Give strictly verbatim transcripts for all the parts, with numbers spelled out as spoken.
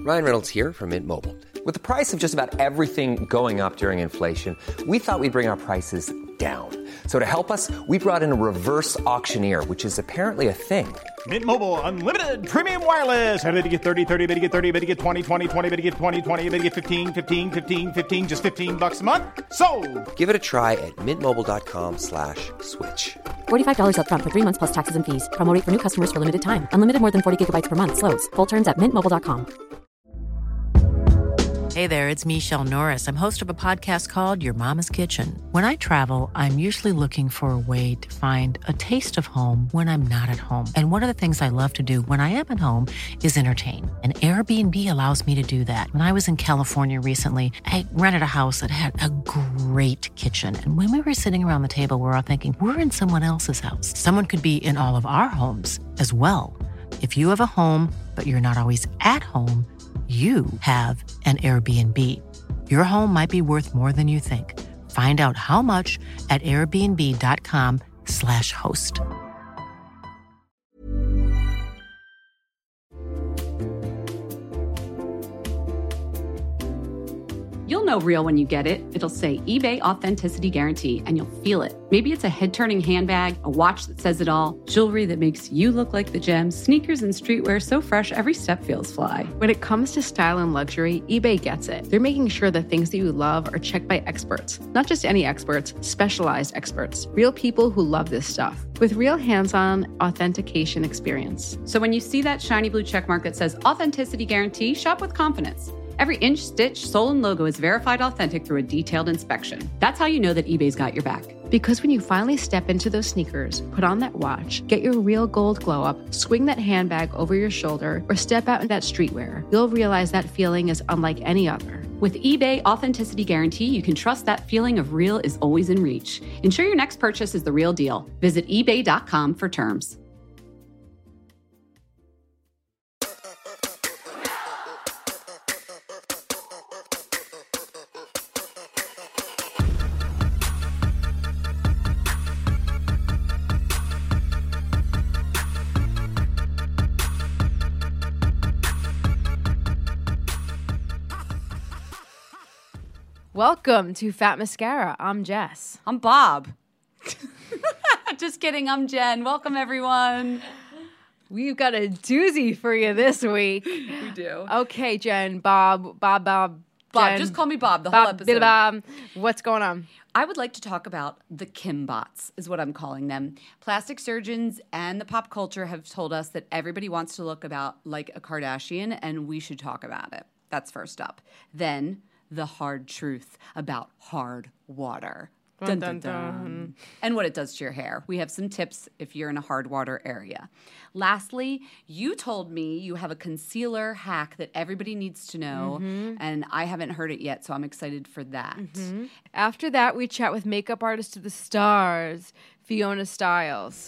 Ryan Reynolds here from Mint Mobile. With the price of just about everything going up during inflation, we thought we'd bring our prices down. So to help us, we brought in a reverse auctioneer, which is apparently a thing. Mint Mobile Unlimited Premium Wireless. How to get thirty, thirty, how to get thirty, how to get twenty, twenty, twenty, how to get twenty, twenty, how to get fifteen, fifteen, fifteen, fifteen, just fifteen bucks a month? Sold! Give it a try at mintmobile.com slash switch. forty-five dollars up front for three months plus taxes and fees. Promo rate for new customers for limited time. Unlimited more than forty gigabytes per month. Slows full terms at mint mobile dot com. Hey there, it's Michelle Norris. I'm host of a podcast called Your Mama's Kitchen. When I travel, I'm usually looking for a way to find a taste of home when I'm not at home. And one of the things I love to do when I am at home is entertain. And Airbnb allows me to do that. When I was in California recently, I rented a house that had a great kitchen. And when we were sitting around the table, we were all thinking, we're in someone else's house. Someone could be in all of our homes as well. If you have a home, but you're not always at home, you have an Airbnb. Your home might be worth more than you think. Find out how much at airbnb.com slash host. You'll know real when you get it. It'll say eBay Authenticity Guarantee, and you'll feel it. Maybe it's a head-turning handbag, a watch that says it all, jewelry that makes you look like the gem, sneakers and streetwear so fresh every step feels fly. When it comes to style and luxury, eBay gets it. They're making sure the things that you love are checked by experts. Not just any experts, specialized experts. Real people who love this stuff. With real hands-on authentication experience. So when you see that shiny blue checkmark that says Authenticity Guarantee, shop with confidence. Every inch, stitch, sole, and logo is verified authentic through a detailed inspection. That's how you know that eBay's got your back. Because when you finally step into those sneakers, put on that watch, get your real gold glow up, swing that handbag over your shoulder, or step out in that streetwear, you'll realize that feeling is unlike any other. With eBay Authenticity Guarantee, you can trust that feeling of real is always in reach. Ensure your next purchase is the real deal. Visit ebay dot com for terms. Welcome to Fat Mascara. I'm Jess. I'm Bob. Just kidding, I'm Jen. Welcome, everyone. We've got a doozy for you this week. We do. Okay, Jen, Bob, Bob, Bob, Bob, Jen, just call me Bob the Bob, whole episode. Bob. What's going on? I would like to talk about the Kimbots, is what I'm calling them. Plastic surgeons and the pop culture have told us that everybody wants to look about like a Kardashian, and we should talk about it. That's first up. Then the hard truth about hard water. Dun, dun, dun. And what it does to your hair. We have some tips if you're in a hard water area. Lastly, you told me you have a concealer hack that everybody needs to know, mm-hmm. and I haven't heard it yet, so I'm excited for that. Mm-hmm. After that, we chat with makeup artist to the stars, Fiona Styles.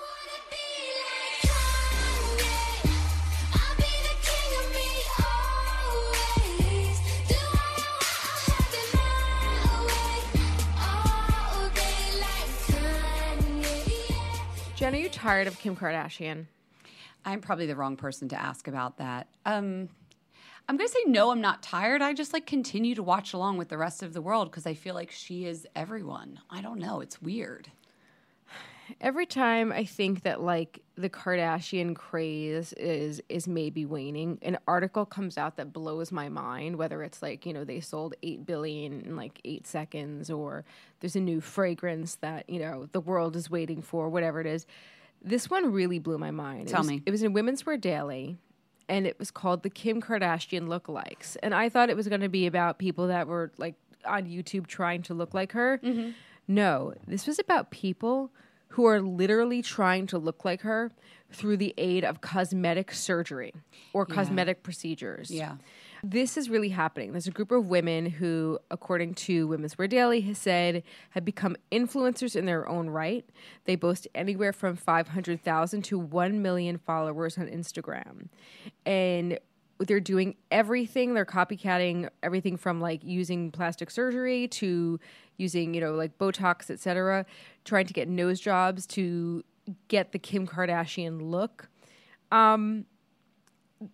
Jen, are you tired of Kim Kardashian? I'm probably the wrong person to ask about that. Um, I'm going to say no, I'm not tired. I just like continue to watch along with the rest of the world because I feel like she is everyone. I don't know. It's weird. Every time I think that like the Kardashian craze is is maybe waning, an article comes out that blows my mind, whether it's like, you know, they sold eight billion in like eight seconds, or there's a new fragrance that, you know, the world is waiting for, whatever it is. This one really blew my mind. Tell it was, me. It was in Women's Wear Daily, and it was called the Kim Kardashian Lookalikes. And I thought it was going to be about people that were like on YouTube trying to look like her. Mm-hmm. No, this was about people who are literally trying to look like her through the aid of cosmetic surgery or yeah. cosmetic procedures. Yeah. This is really happening. There's a group of women who, according to Women's Wear Daily, has said have become influencers in their own right. They boast anywhere from five hundred thousand to one million followers on Instagram. And they're doing everything. They're copycatting everything from like using plastic surgery to using, you know, like Botox, et cetera, trying to get nose jobs to get the Kim Kardashian look. Um,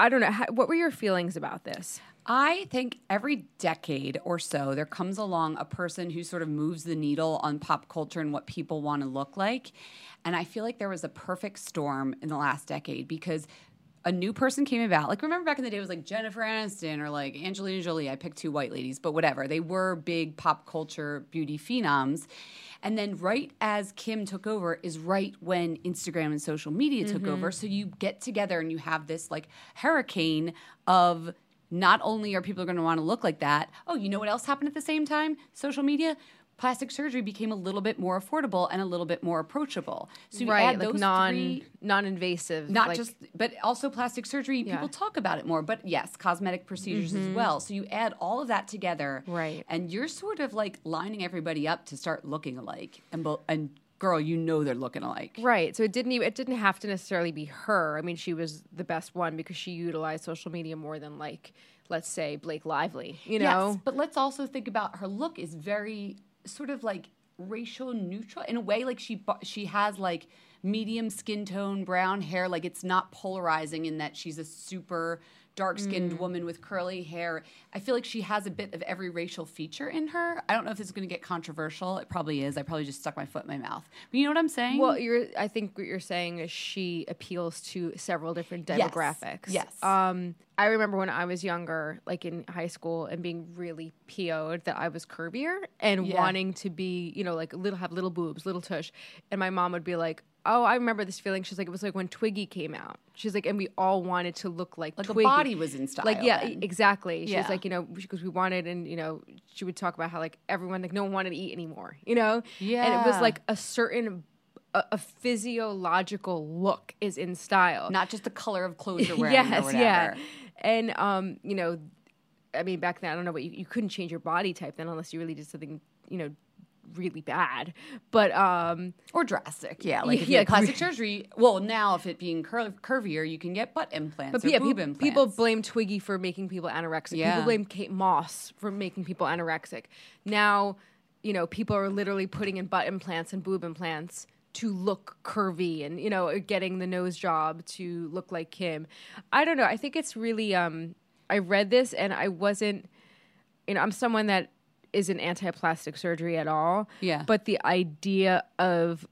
I don't know. How, what were your feelings about this? I think every decade or so, there comes along a person who sort of moves the needle on pop culture and what people want to look like. And I feel like there was a perfect storm in the last decade because a new person came about. Like, remember back in the day, it was like Jennifer Aniston or like Angelina Jolie. I picked two white ladies, but whatever. They were big pop culture beauty phenoms. And then right as Kim took over is right when Instagram and social media took Mm-hmm. over. So you get together and you have this like hurricane of not only are people going to want to look like that, oh, you know what else happened at the same time? Social media. Plastic surgery became a little bit more affordable and a little bit more approachable. So you Right, add like those non three, non-invasive. not like, just, but also plastic surgery. Yeah. People talk about it more, but yes, cosmetic procedures as well. So you add all of that together, Right. And you're sort of like lining everybody up to start looking alike. And bo- and girl, you know they're looking alike. Right. So it didn't even, it didn't have to necessarily be her. I mean, she was the best one because she utilized social media more than like, let's say, Blake Lively, you know? Yes, but let's also think about her look is very sort of like racial neutral in a way. Like she bu- she has like medium skin tone, brown hair. Like it's not polarizing in that she's a super dark-skinned woman with curly hair. I feel like she has a bit of every racial feature in her. I don't know if this is going to get controversial. It probably is. I probably just stuck my foot in my mouth. But you know what I'm saying? Well, you're. I think what you're saying is she appeals to several different Yes. demographics. Yes. Um, I remember when I was younger, like in high school, and being really P O'd that I was curvier and Yeah. wanting to be, you know, like little have little boobs, little tush, and my mom would be like, "Oh, I remember this feeling." She's like, "It was like when Twiggy came out." She's like, and we all wanted to look like Like a Twiggy. body was in style Like yeah, then. exactly. She was Yeah. like, you know, because we wanted, and you know, she would talk about how like everyone like no one wanted to eat anymore, you know. And it was Yeah. like a certain a, a physiological look is in style. not just the color of clothes you're wearing or yes, whatever. yeah. And um, you know, I mean, back then I don't know, but you, you couldn't change your body type then unless you really did something, you know, really bad. But um, Or drastic, yeah. Like if you Yeah, had plastic surgery, well, now if it being cur- curvier, you can get butt implants but or yeah, boob peop- implants. people blame Twiggy for making people anorexic. Yeah. People blame Kate Moss for making people anorexic. Now, you know, people are literally putting in butt implants and boob implants to look curvy and, you know, getting the nose job to look like Kim. I don't know. I think it's really, um, I read this and I wasn't, you know, I'm someone that isn't anti-plastic surgery at all. Yeah. But the idea of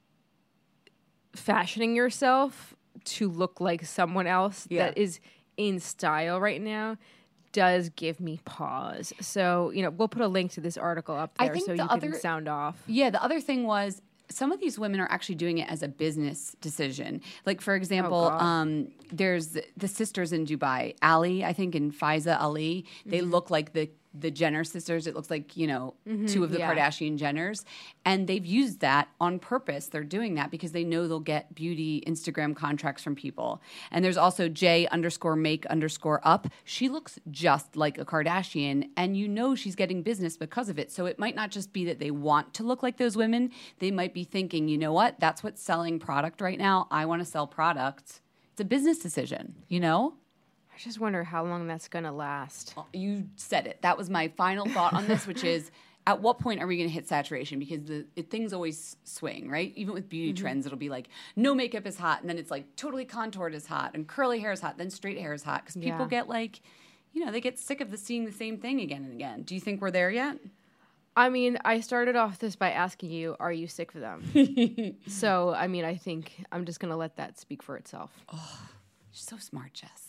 fashioning yourself to look like someone else Yeah. that is in style right now does give me pause. So, you know, we'll put a link to this article up I there think so the you other- can sound off. Yeah, the other thing was some of these women are actually doing it as a business decision. Like, for example, God. um, there's the sisters in Dubai, Ali, I think, and Faiza Ali. They look like the the Jenner sisters. It looks like, you know, two of the yeah. Kardashian Jenners. And they've used that on purpose. They're doing that because they know they'll get beauty Instagram contracts from people. And there's also J underscore make underscore up. She looks just like a Kardashian, and you know she's getting business because of it. So it might not just be that they want to look like those women. They might be thinking, you know what? That's what's selling product right now. I want to sell product. It's a business decision, you know? I just wonder how long that's going to last. You said it. That was my final thought on this, which is at what point are we going to hit saturation? Because the it, things always swing, right? Even with beauty Mm-hmm. trends, it'll be like no makeup is hot, and then it's like totally contoured is hot, and curly hair is hot, then straight hair is hot. Because people Yeah. get like, you know, they get sick of the seeing the same thing again and again. Do you think we're there yet? I mean, I started off this by asking you, are you sick of them? So, I mean, I think I'm just going to let that speak for itself. She's so smart, Jess.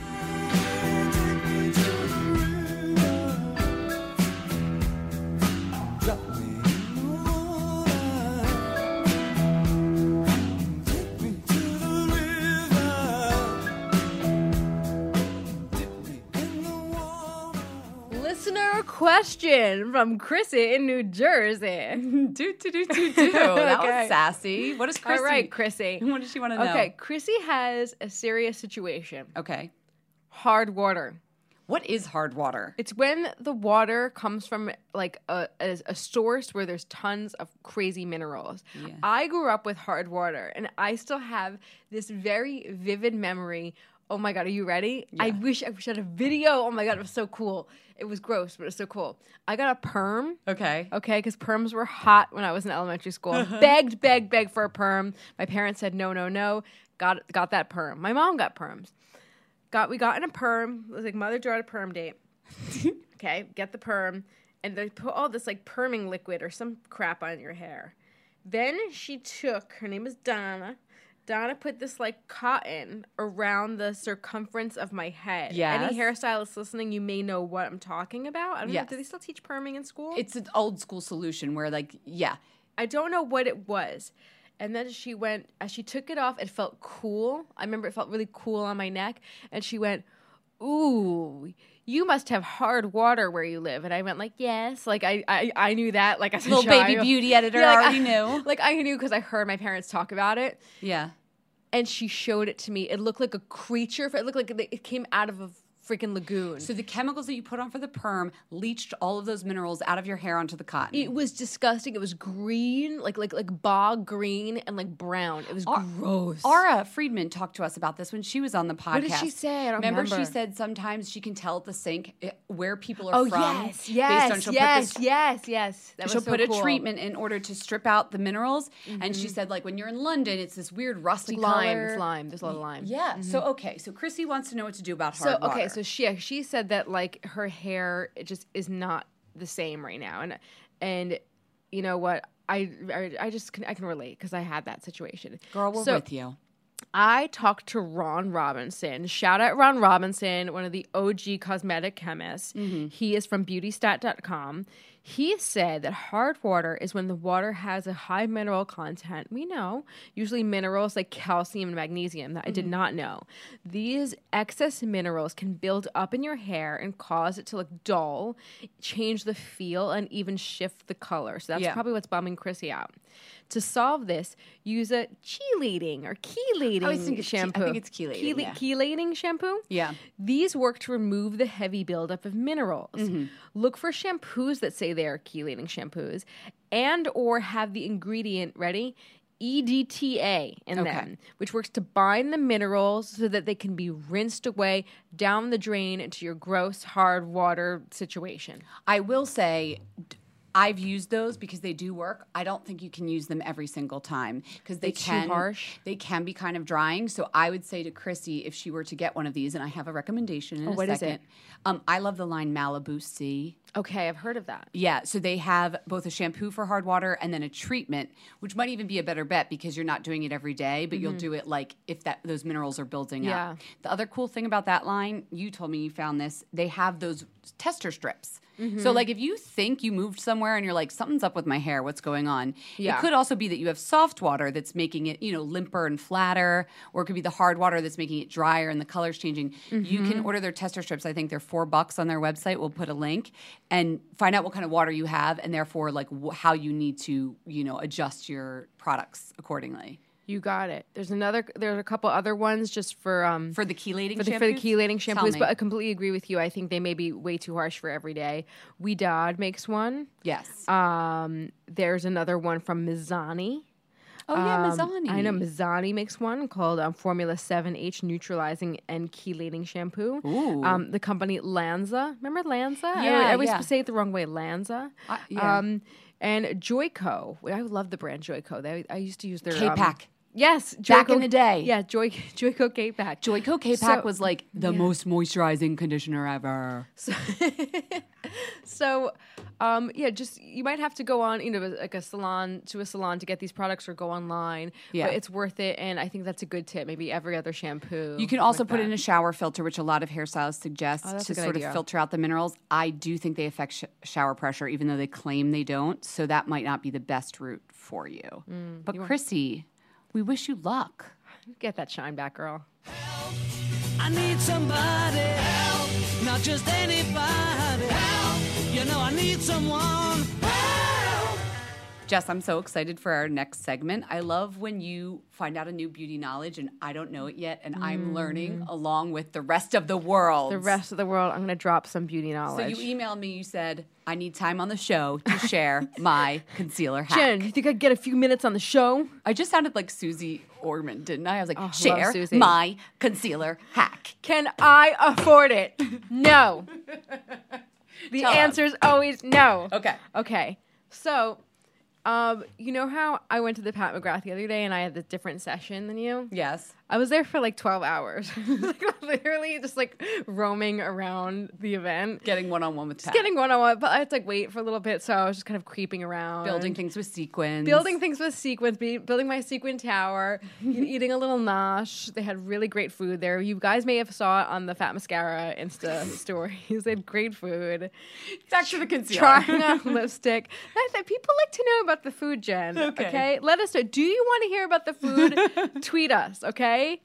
Listener question from Chrissy in New Jersey. do do do do do. That Okay. was sassy. What is Chrissy? All right, Chrissy. What does she want to know? Okay, Chrissy has a serious situation. Okay. Hard water. What is hard water? It's when the water comes from like a, a, a source where there's tons of crazy minerals. Yeah. I grew up with hard water, and I still have this very vivid memory. Oh my God, are you ready? I wish I wish I had a video. Oh my God, it was so cool. It was gross, but it was so cool. I got a perm. Okay. Okay, because perms were hot when I was in elementary school. Begged, begged, begged for a perm. My parents said no, no, no. Got got that perm. My mom got perms. got we got in a perm. It was like mother daughter perm date. Okay, get the perm, and they put all this like perming liquid or some crap on your hair. Then she took, her name is Donna. Donna put this like cotton around the circumference of my head. Yes. Any hairstylists listening, you may know what I'm talking about. I don't Yes. know. Do they still teach perming in school? It's an old school solution where, like, yeah. I don't know what it was. And then she went, as she took it off, it felt cool. I remember it felt really cool on my neck. And she went, ooh, you must have hard water where you live. And I went like, yes. Like, I I, I knew that. Like, as a Little child. baby beauty editor Yeah, like, already I, knew. Like, I knew because I heard my parents talk about it. Yeah. And she showed it to me. It looked like a creature. It looked like it came out of a freaking lagoon. So the chemicals that you put on for the perm leached all of those minerals out of your hair onto the cotton. It was disgusting. It was green, like like like bog green and like brown. It was Ar- gross. Aura Friedman talked to us about this when she was on the podcast. What did she say? I don't remember. she said sometimes she can tell at the sink eh, where people are oh from. yes, yes, based on she'll yes, put this, yes, yes. That she'll was so put cool. a treatment in order to strip out the minerals. Mm-hmm. And she said, like, when you're in London, it's this weird rusty lime. color. It's lime. There's a lot of lime. Yeah. Mm-hmm. So okay. So Chrissy wants to know what to do about hard So water. okay, so she she said that like her hair it just is not the same right now, and and you know what I I, I just can, I can relate because I had that situation. Girl, we're So, with you. I talked to Ron Robinson. Shout out Ron Robinson, one of the O G cosmetic chemists. Mm-hmm. He is from beauty stat dot com. He said that hard water is when the water has a high mineral content. We know, usually minerals like calcium and magnesium that I did not know. These excess minerals can build up in your hair and cause it to look dull, change the feel, and even shift the color. So that's Yeah. probably what's bumming Chrissy out. To solve this, use a chelating or chelating I always think it's che- I shampoo. think it's chelating, yeah. Chelating shampoo? Yeah. These work to remove the heavy buildup of minerals. Mm-hmm. Look for shampoos that say they are chelating shampoos and or have the ingredient, ready? E D T A in Okay. them, which works to bind the minerals so that they can be rinsed away down the drain into your gross, hard water situation. I will say, d- I've used those because they do work. I don't think you can use them every single time because they It's too can harsh? They can be kind of drying. So I would say to Chrissy, if she were to get one of these, and I have a recommendation in Oh, a what is second. it? Um, I love the line Malibu Sea. Okay, I've heard of that. Yeah, so they have both a shampoo for hard water and then a treatment, which might even be a better bet because you're not doing it every day, but you'll do it like if that those minerals are building Yeah. up. The other cool thing about that line, you told me you found this, they have those tester strips. So like if you think you moved somewhere and you're like, something's up with my hair, what's going on? Yeah. It could also be that you have soft water that's making it, you know, limper and flatter, or it could be the hard water that's making it drier and the color's changing. You can order their tester strips. I think they're four bucks on their website. We'll put a link and find out what kind of water you have and therefore like wh- how you need to, you know, adjust your products accordingly. You got it. There's another. There's a couple other ones just for um For the chelating for the, shampoos? for the chelating Tell shampoos, me. but I completely agree with you. I think they may be way too harsh for every day. We Dod makes one. Yes. Um, there's another one from Mizani. oh, yeah, Um, Mizani. I know Mizani makes one called um, Formula seven H Neutralizing and Chelating Shampoo. Ooh. Um, the company Lanza. Remember Lanza? I Yeah, always, I always yeah. say it the wrong way. Lanza. Uh, yeah. Um, and Joico. I love the brand Joico. They, I used to use their K-Pack. Um, yes, Back Joico- in the day. Yeah, Joy, Joico K-Pack. Joico K-Pack So- was like the yeah. most moisturizing conditioner ever. So, so um, yeah, just you might have to go on, you know, like a salon to a salon to get these products, or go online. Yeah. but it's worth it, and I think that's a good tip. Maybe every other shampoo. You can also like put that. in a shower filter, which a lot of hairstylists suggest Oh, that's to a good sort idea. of filter out the minerals. I do think they affect sh- shower pressure, even though they claim they don't. So that might not be the best route for you. Mm, but Chrissy, we wish you luck. Get that shine back, girl. I need somebody help, not just anybody help. You know I need someone help. Jess, I'm so excited for our next segment. I love when you find out a new beauty knowledge and I don't know it yet, and I'm learning along with the rest of the world. Mm. The rest of the world, I'm going to drop some beauty So knowledge. you emailed me, you said, I need time on the show to share my concealer hack. Jen, you think I'd get a few minutes on the show? I just sounded like Susie Orman, didn't I? I was like, Oh, love share Susie. my concealer hack. Can I afford it? No. The Tell 'em. answer is always no. Okay. Okay. So, um, you know how I went to the Pat McGrath the other day and I had this different session than you? Yes. I was there for like twelve hours. Like, literally just like roaming around the event. Getting one-on-one with Pat. Just getting one-on-one, but I had to like wait for a little bit, so I was just kind of creeping around. Building things with sequins. Building things with sequins, be- building my sequin tower, eating a little nosh. They had really great food there. You guys may have saw it on the Fat Mascara Insta stories. They had great food. Back to the concealer. Trying on lipstick. I think people like to know about the food, Jen. Okay. okay? Let us know. Do you want to hear about the food? Tweet us, okay?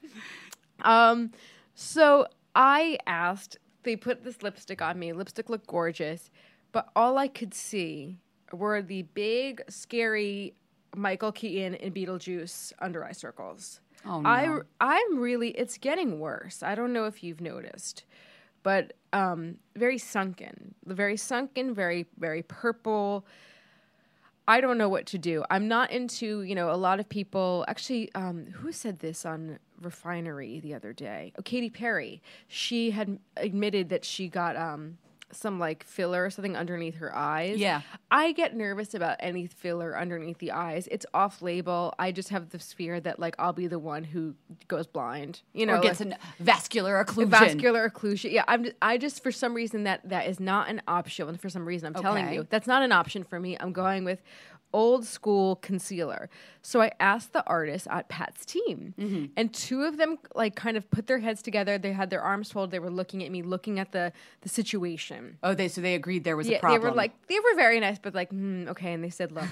Um, so I asked, they put this lipstick on me. Lipstick looked gorgeous, but all I could see were the big, scary Michael Keaton and Beetlejuice under eye circles. Oh, no. I, I'm really, it's getting worse. I don't know if you've noticed, but um, very sunken. Very sunken, very, very purple. I don't know what to do. I'm not into, you know, a lot of people, actually, um, who said this on Refinery the other day? Oh, Katy Perry. She had admitted that she got um, some like filler or something underneath her eyes. Yeah. I get nervous about any filler underneath the eyes. It's off label. I just have this fear that like I'll be the one who goes blind, you know, or gets like, a vascular occlusion. Vascular occlusion. Yeah, I'm just, I just for some reason that that is not an option. And for some reason, I'm telling Okay. you, that's not an option for me. I'm going with old school concealer. So I asked the artists at Pat's team, Mm-hmm. and two of them like kind of put their heads together. They had their arms folded. They were looking at me, looking at the the situation. Oh, they so they agreed there was Yeah, a problem. they were like they were very nice, but like hmm, okay. And they said, look,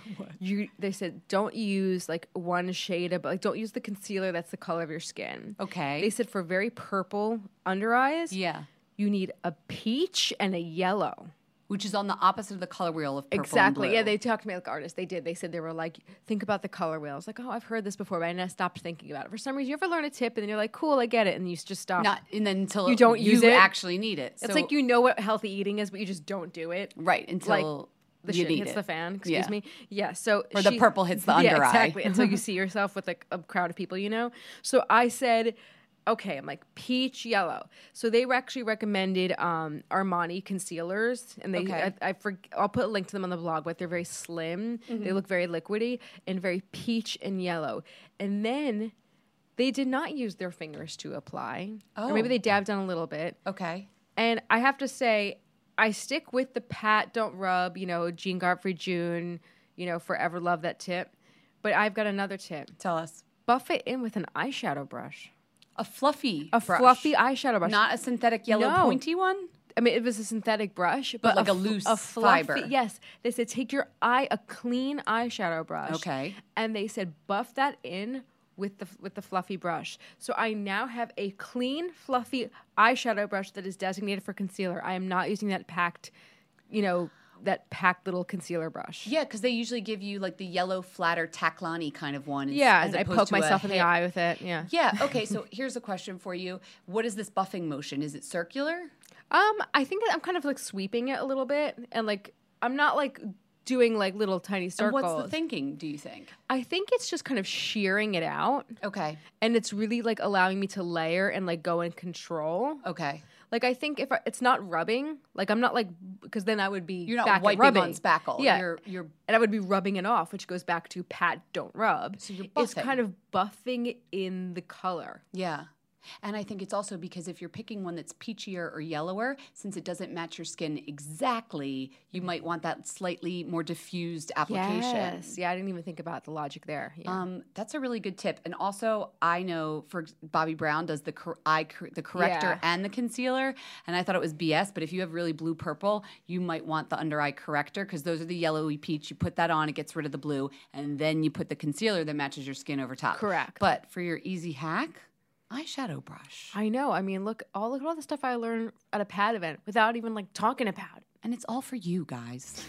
you. They said don't use like one shade of like don't use the concealer that's the color of your skin. Okay. They said for very purple under eyes, yeah, you need a peach and a yellow. which is on the opposite of the color wheel of purple Exactly. and blue. Yeah, they talked to me like artists. They did. They said they were like, think about the color wheel. I was like, oh, I've heard this before, but I never stopped thinking about it. For some reason, you ever learn a tip and then you're like, cool, I get it, and you just stop. Not and then until You don't use you it. actually need it. It's So- like you know what healthy eating is, but you just don't do it. right until like, the you shit need hits it. the fan. Excuse Yeah. me. Yeah. So Or the she- purple hits the under yeah, eye. exactly. Until you see yourself with like a crowd of people, you know. So I said, okay, I'm like peach yellow. So they were actually recommended um, Armani concealers, and they Okay. I, I for, I'll put a link to them on the blog. But they're very slim. Mm-hmm. They look very liquidy and very peach and yellow. And then they did not use their fingers to apply, or maybe Oh. they dabbed on a little bit. Okay. And I have to say, I stick with the pat, don't rub, you know, Jean Godfrey June, you know, forever love that tip. But I've got another tip. Tell us. Buff it in with an eyeshadow brush. A fluffy A brush. fluffy eyeshadow brush. Not a synthetic yellow No. pointy one? I mean, it was a synthetic brush, but, But like a fl- loose fluffy, fiber. Yes. They said take your eye, a clean eyeshadow brush. Okay. And they said buff that in with the with the fluffy brush. So I now have a clean, fluffy eyeshadow brush that is designated for concealer. I am not using that packed, you know, that packed little concealer brush. Yeah, because they usually give you like the yellow flatter Taklani kind of one. Yeah, as and I opposed poke to a myself in the hit- eye with it. Yeah. Yeah, okay, so here's a question for you. What is this buffing motion? Is it circular? Um, I think that I'm kind of like sweeping it a little bit, and like I'm not like doing like little tiny And circles. what's the thinking, do you think? I think it's just kind of shearing it out, Okay, and it's really like allowing me to layer and like go in control. okay. Like I think if I, it's not rubbing, like I'm not like because then I would be You're not back at wiping rubbing. on spackle. Yeah, You're, you're and I would be rubbing it off, which goes back to pat, don't rub. So you're It's buffing. kind of buffing in the color. Yeah. And I think it's also because if you're picking one that's peachier or yellower, since it doesn't match your skin exactly, you might want that slightly more diffused application. Yes, yeah, I didn't even think about the logic there. Yeah. Um, that's a really good tip. And also, I know for Bobbi Brown does the cor- eye cor- the corrector Yeah. and the concealer, and I thought it was B S. But if you have really blue purple, you might want the under eye corrector because those are the yellowy peach. You put that on, it gets rid of the blue, and then you put the concealer that matches your skin over top. Correct. But for your easy hack, eyeshadow brush, I know. I mean, look, all look at all the stuff I learned at a pad event without even like talking about it. and it's all for you guys.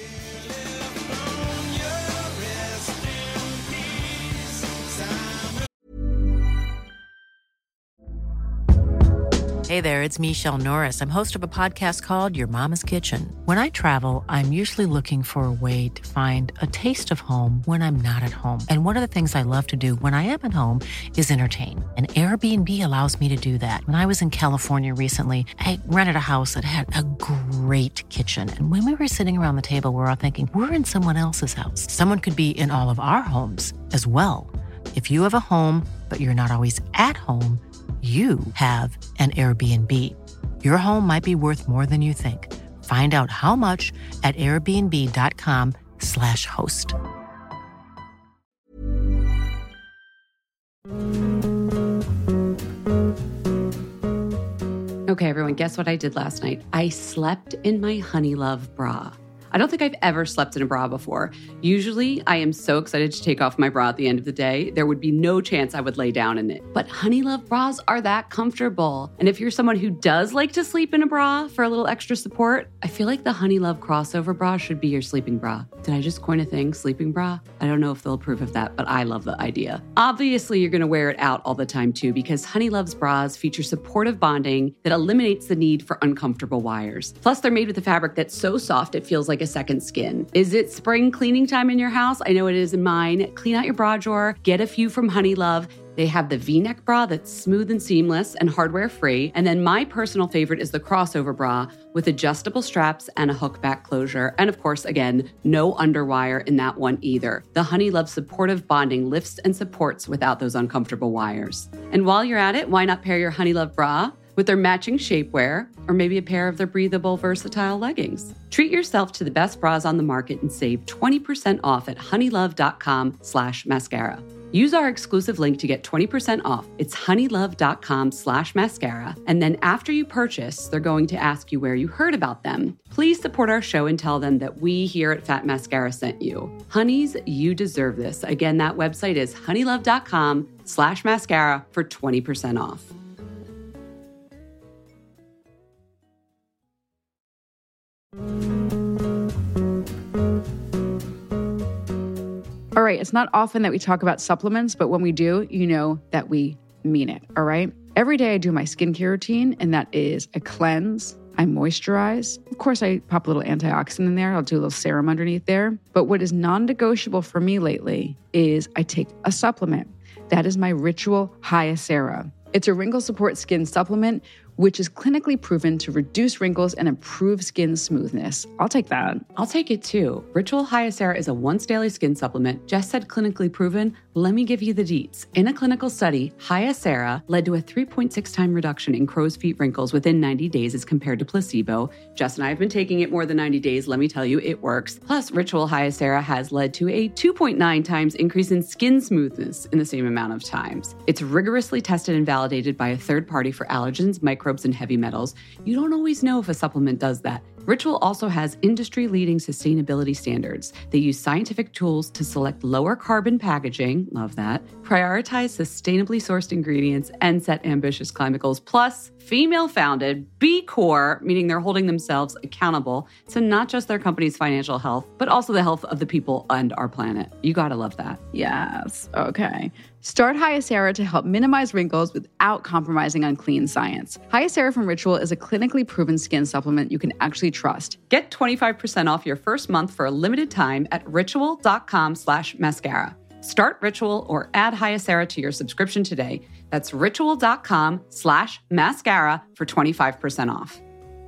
Hey there, it's Michelle Norris. I'm host of a podcast called Your Mama's Kitchen. When I travel, I'm usually looking for a way to find a taste of home when I'm not at home. And one of the things I love to do when I am at home is entertain. And Airbnb allows me to do that. When I was in California recently, I rented a house that had a great kitchen. And when we were sitting around the table, we were all thinking, we're in someone else's house. Someone could be in all of our homes as well. If you have a home, but you're not always at home, you have an Airbnb. Your home might be worth more than you think. Find out how much at airbnb.com slash host. Okay, everyone, guess what I did last night? I slept in my Honey Love bra. I don't think I've ever slept in a bra before. Usually, I am so excited to take off my bra at the end of the day, there would be no chance I would lay down in it. But Honey Love bras are that comfortable. And if you're someone who does like to sleep in a bra for a little extra support, I feel like the Honey Love crossover bra should be your sleeping bra. Did I just coin a thing, sleeping bra? I don't know if they'll approve of that, but I love the idea. Obviously, you're gonna wear it out all the time too, because Honey Love's bras feature supportive bonding that eliminates the need for uncomfortable wires. Plus, they're made with a fabric that's so soft it feels like a second skin. Is it spring cleaning time in your house? I know it is in mine. Clean out your bra drawer, get a few from Honey Love. They have the V-neck bra that's smooth and seamless and hardware free. And then my personal favorite is the crossover bra with adjustable straps and a hook back closure. And of course, again, no underwire in that one either. The Honey Love supportive bonding lifts and supports without those uncomfortable wires. And while you're at it, why not pair your Honey Love bra with their matching shapewear, or maybe a pair of their breathable, versatile leggings? Treat yourself to the best bras on the market and save twenty percent off at honeylove.com slash mascara. Use our exclusive link to get twenty percent off. It's honeylove.com slash mascara. And then after you purchase, they're going to ask you where you heard about them. Please support our show and tell them that we here at Fat Mascara sent you. Honeys, you deserve this. Again, that website is honeylove.com slash mascara for twenty percent off. All right, it's not often that we talk about supplements, but when we do, you know that we mean it, all right? Every day I do my skincare routine, and that is a cleanse, I moisturize. Of course, I pop a little antioxidant in there. I'll do a little serum underneath there. But what is non-negotiable for me lately is I take a supplement. That is my Ritual Hyacera. It's a wrinkle support skin supplement, which is clinically proven to reduce wrinkles and improve skin smoothness. I'll take that. I'll take it too. Ritual Hyacera is a once daily skin supplement. Jess said clinically proven. Let me give you the deets. In a clinical study, Hyacera led to a three point six time reduction in crow's feet wrinkles within ninety days as compared to placebo. Jess and I have been taking it more than ninety days. Let me tell you, it works. Plus, Ritual Hyacera has led to a two point nine times increase in skin smoothness in the same amount of times. It's rigorously tested and validated by a third party for allergens, microbes, and heavy metals. You don't always know if a supplement does that. Ritual also has industry-leading sustainability standards. They use scientific tools to select lower carbon packaging, love that, prioritize sustainably sourced ingredients, and set ambitious climate goals. Plus, female-founded, B Corp, meaning they're holding themselves accountable to not just their company's financial health, but also the health of the people and our planet. You gotta love that. Yes, okay. Start Hyacera to help minimize wrinkles without compromising on clean science. Hyacera from Ritual is a clinically proven skin supplement you can actually trust. Get twenty-five percent off your first month for a limited time at ritual.com slash mascara. Start Ritual or add Hyacera to your subscription today. That's ritual.com slash mascara for twenty-five percent off.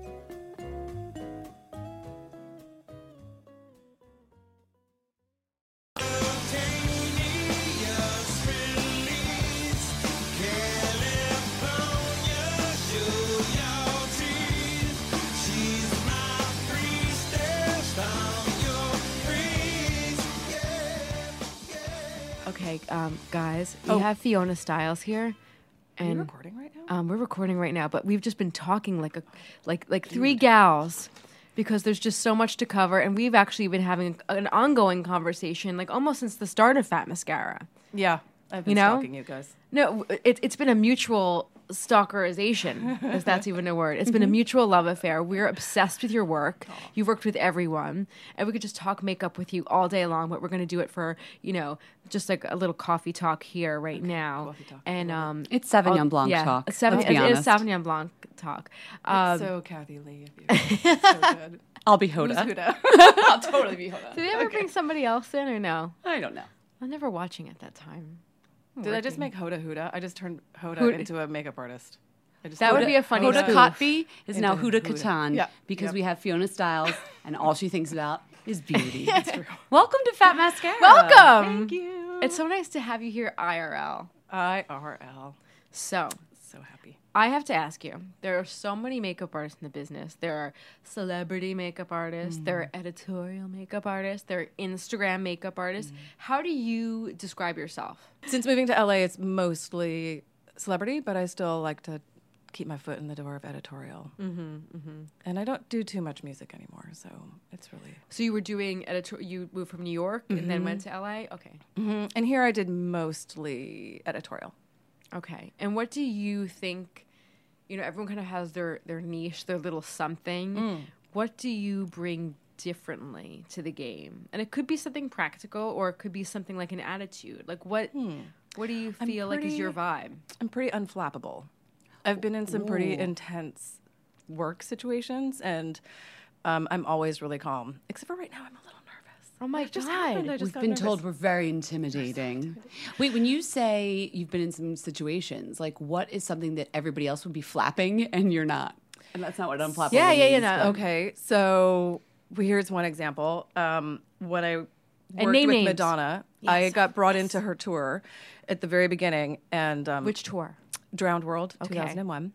Okay, um, guys, we Oh. have Fiona Styles here. And, Are you recording right now? Um, we're recording right now, but we've just been talking like a, like like three gals, because there's just so much to cover, and we've actually been having an ongoing conversation, like almost since the start of Fat Mascara. Yeah, I've been You know? stalking you guys. No, it, it's been a mutual stalkerization, if that's even a word. It's been a mutual love affair. We're obsessed with your work. You've worked with everyone, and we could just talk makeup with you all day long, but we're going to do it for, you know, just like a little coffee talk here right now. Coffee talk. And um, It's Sauvignon I'll- Blanc yeah, talk, a Sauvignon, let's be it is honest. Sauvignon Blanc talk. Um, It's so Kathy Lee of you. It's so good. I'll be Who's Hoda. Huda? I'll totally be Hoda. did they ever bring somebody else in or no? I don't know. I'm never watching at that time. I'm Did I just working. make Hoda Huda? I just turned Hoda Huda- into a makeup artist. I just That would be a funny Hoda spoof. Kotb is now Into Huda Huda. Katan Yeah. because Yep. we have Fiona Styles, and all she thinks about is beauty. Welcome to Fat Mascara. Welcome. Thank you. It's so nice to have you here I R L. I R L. So, So happy. I have to ask you, there are so many makeup artists in the business. There are celebrity makeup artists, there are editorial makeup artists, there are Instagram makeup artists. How do you describe yourself? Since moving to L A, it's mostly celebrity, but I still like to keep my foot in the door of editorial. Mm-hmm, mm-hmm. And I don't do too much music anymore, so it's really... So you were doing editor. You moved from New York and then went to L A. Okay, hmm And here I did mostly editorial. okay. And what do you think? You know, everyone kind of has their their niche, their little something. What do you bring differently to the game? And it could be something practical, or it could be something like an attitude. Like what? What do you I'm feel like is your pretty- vibe? I'm pretty unflappable. I've been in some pretty intense work situations, and um, I'm always really calm. Except for right now, I'm a little nervous. Oh my It just god! happened. I just We've got been nervous. told we're very intimidating. Wait, when you say you've been in some situations, like what is something that everybody else would be flapping and you're not? And that's not what unflappable Yeah, yeah, yeah, means, no. but- Okay, so well, here's one example. Um, when I worked name with names. Madonna, I got brought into her tour at the very beginning, and um, Which tour? Drowned World, Okay. two thousand one.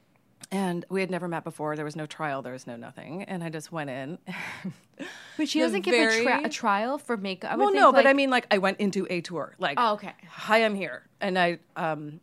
And we had never met before. There was no trial. There was no nothing. And I just went in. Wait, she The doesn't give a, tra- very- a trial for makeup. I would well, think, no, but like- I mean, like, I went into a tour. Like, Oh, okay. hi, I'm here. And I um,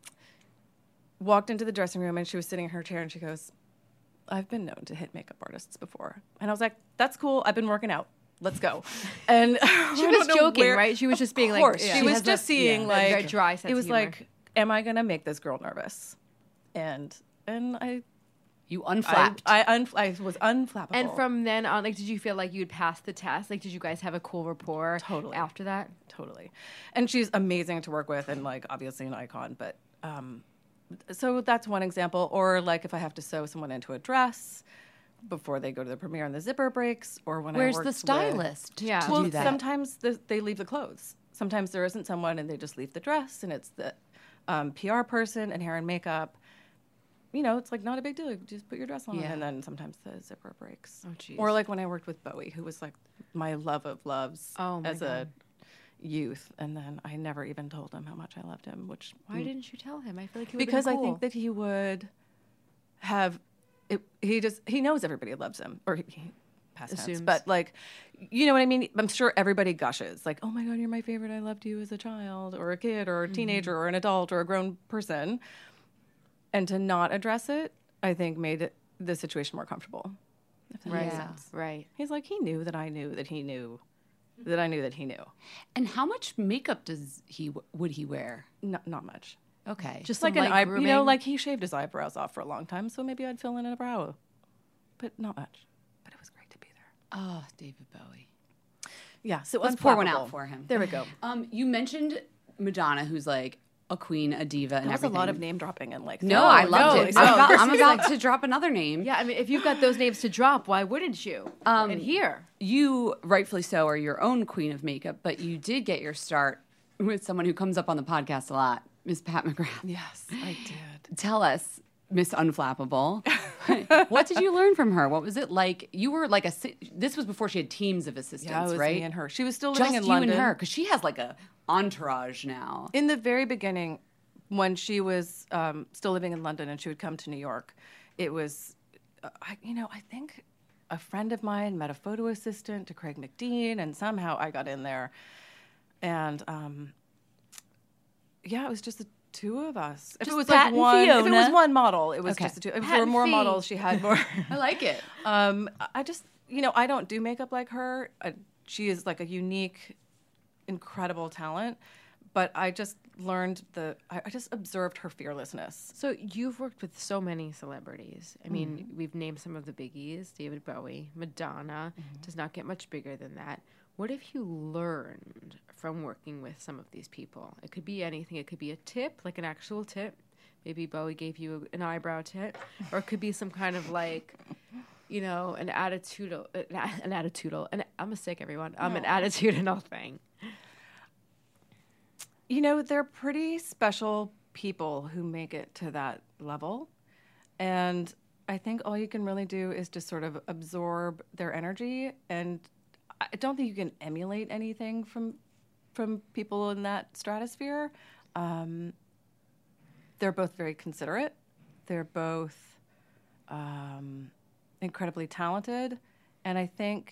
walked into the dressing room, and she was sitting in her chair, and she goes, I've been known to hit makeup artists before. And I was like, that's cool. I've been working out. Let's go. And She I was don't know joking, where- right? She was just being Of like, course. yeah. She She was has just a- seeing yeah, like, very dry sense it of was humor. like, am I going to make this girl nervous? And, and I, You I, unflapped. I, un, I was unflappable. And from then on, like, did you feel like you'd passed the test? Like, did you guys have a cool rapport? Totally. After that, Totally. And she's amazing to work with and, like, obviously an icon. But um, so that's one example. Or, like, if I have to sew someone into a dress before they go to the premiere and the zipper breaks, or when Where's I worked the with- stylist Yeah. to well, do that? sometimes the, they leave the clothes. Sometimes there isn't someone and they just leave the dress, and it's the um, P R person and hair and makeup. You know, it's like not a big deal. You just put your dress on, Yeah. and then sometimes the zipper breaks. Oh, jeez. Or like when I worked with Bowie, who was like my love of loves Oh, my as God. a youth, and then I never even told him how much I loved him. Which why didn't you tell him? I feel like he would've because been I cool. think that he would have. It, he just he knows everybody loves him, or he, he past tense, Assumes. but like, you know what I mean. I'm sure everybody gushes like, "Oh my God, you're my favorite. I loved you as a child, or a kid, or a Mm-hmm. teenager, or an adult, or a grown person," and to not address it, I think made it, the situation more comfortable. If that makes right, sense. right. He's like, he knew that I knew that he knew that I knew that he knew. And how much makeup does he would he wear? Not not much. Okay. Just Like some an light eye, you know, grooming? like he shaved his eyebrows off for a long time, so maybe I'd fill in a brow, but not much. But it was great to be there. oh, David Bowie. Yeah, so Let's pour one unflappable. out for him. There we go. Um, you mentioned Madonna, who's like a queen, a diva, and That was everything. a lot of name dropping and like. No, I loved no, it. no. I'm, about, I'm about to drop another name. Yeah, I mean, if you've got those names to drop, why wouldn't you? Um, and here, You, rightfully so, are your own queen of makeup, but you did get your start with someone who comes up on the podcast a lot, Miss Pat McGrath. Yes, I did. Tell us, Miss Unflappable, what did you learn from her? What was it like? You were like a. si- This was before she had teams of assistants, Yeah, it was right? me and her. She was still Just living in you London. and her, because she has like a entourage now. In the very beginning, when she was um, still living in London and she would come to New York, it was, uh, I, you know, I think a friend of mine met a photo assistant to Craig McDean, and somehow I got in there. And um, yeah, it was just the two of us. If Just it was Pat like and one, if it Fiona? was one model, it was Okay. just the two. If Pat there were and more Fee. models, she had more. I like it. Um, I just, you know, I don't do makeup like her. I, she is like a unique, incredible talent. But I just learned the, I, I just observed her fearlessness. so you've worked with so many celebrities. I mean, we've named some of the biggies: David Bowie, Madonna. Does not get much bigger than that. What have you learned from working with some of these people? It could be anything. It could be a tip, like an actual tip. Maybe Bowie gave you an eyebrow tip, or it could be some kind of like, you know, an attitudinal, an attitudinal. And I'm a sick everyone. I'm an attitudinal thing. You know, they're pretty special people who make it to that level. And I think all you can really do is just sort of absorb their energy. And I don't think you can emulate anything from from people in that stratosphere. Um, they're both very considerate. They're both um, incredibly talented. And I think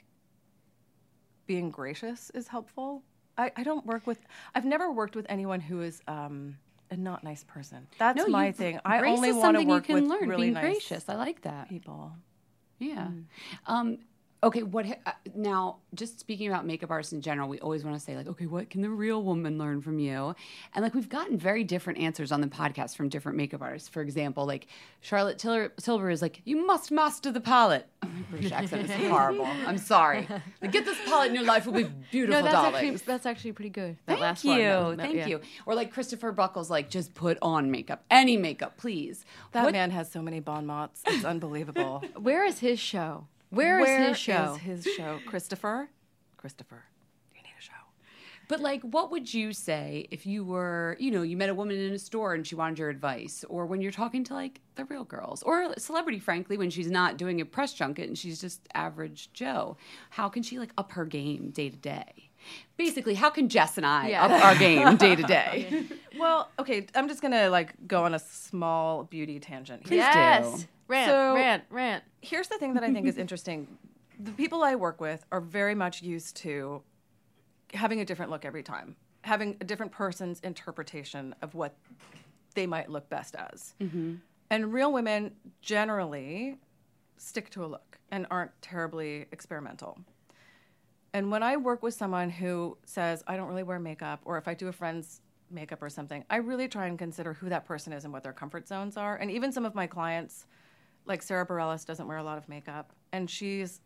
being gracious is helpful. I, I don't work with, I've never worked with anyone who is um, a not nice person. That's No, my you- thing. I grace only is want to something you work can with learn, really being nice gracious. I like that. people. Yeah. Mm. Um, okay. What ha- uh, now? Just speaking about makeup artists in general, we always want to say like, okay, what can the real woman learn from you? And like, we've gotten very different answers on the podcast from different makeup artists. For example, like Charlotte Tiller- Tilbury is like, you must master the palette. Oh, my British accent is horrible. I'm sorry. Like, get this palette, and your life will be beautiful, No, that's darlings. actually that's actually pretty good. That Thank last you, one. No, no, thank yeah. you. Or like Christopher Buckles, like just put on makeup, any makeup, please. That What- man has so many bon mots. It's unbelievable. Where is his show? Where is Where his show? is his show? Christopher? Christopher, you need a show. But like, what would you say if you were, you know, you met a woman in a store and she wanted your advice, or when you're talking to like the real girls, or a celebrity, frankly, when she's not doing a press junket and she's just average Joe, how can she like up her game day to day? Basically, how can Jess and I Yeah. up our game day to day? Well, okay, I'm just gonna like go on a small beauty tangent here. Please Yes. do. Rant, So- rant, rant. Here's the thing that I think is interesting. The people I work with are very much used to having a different look every time, having a different person's interpretation of what they might look best as. And real women generally stick to a look and aren't terribly experimental. And when I work with someone who says, I don't really wear makeup, or if I do a friend's makeup or something, I really try and consider who that person is and what their comfort zones are. And even some of my clients, like Sarah Bareilles, doesn't wear a lot of makeup. And she's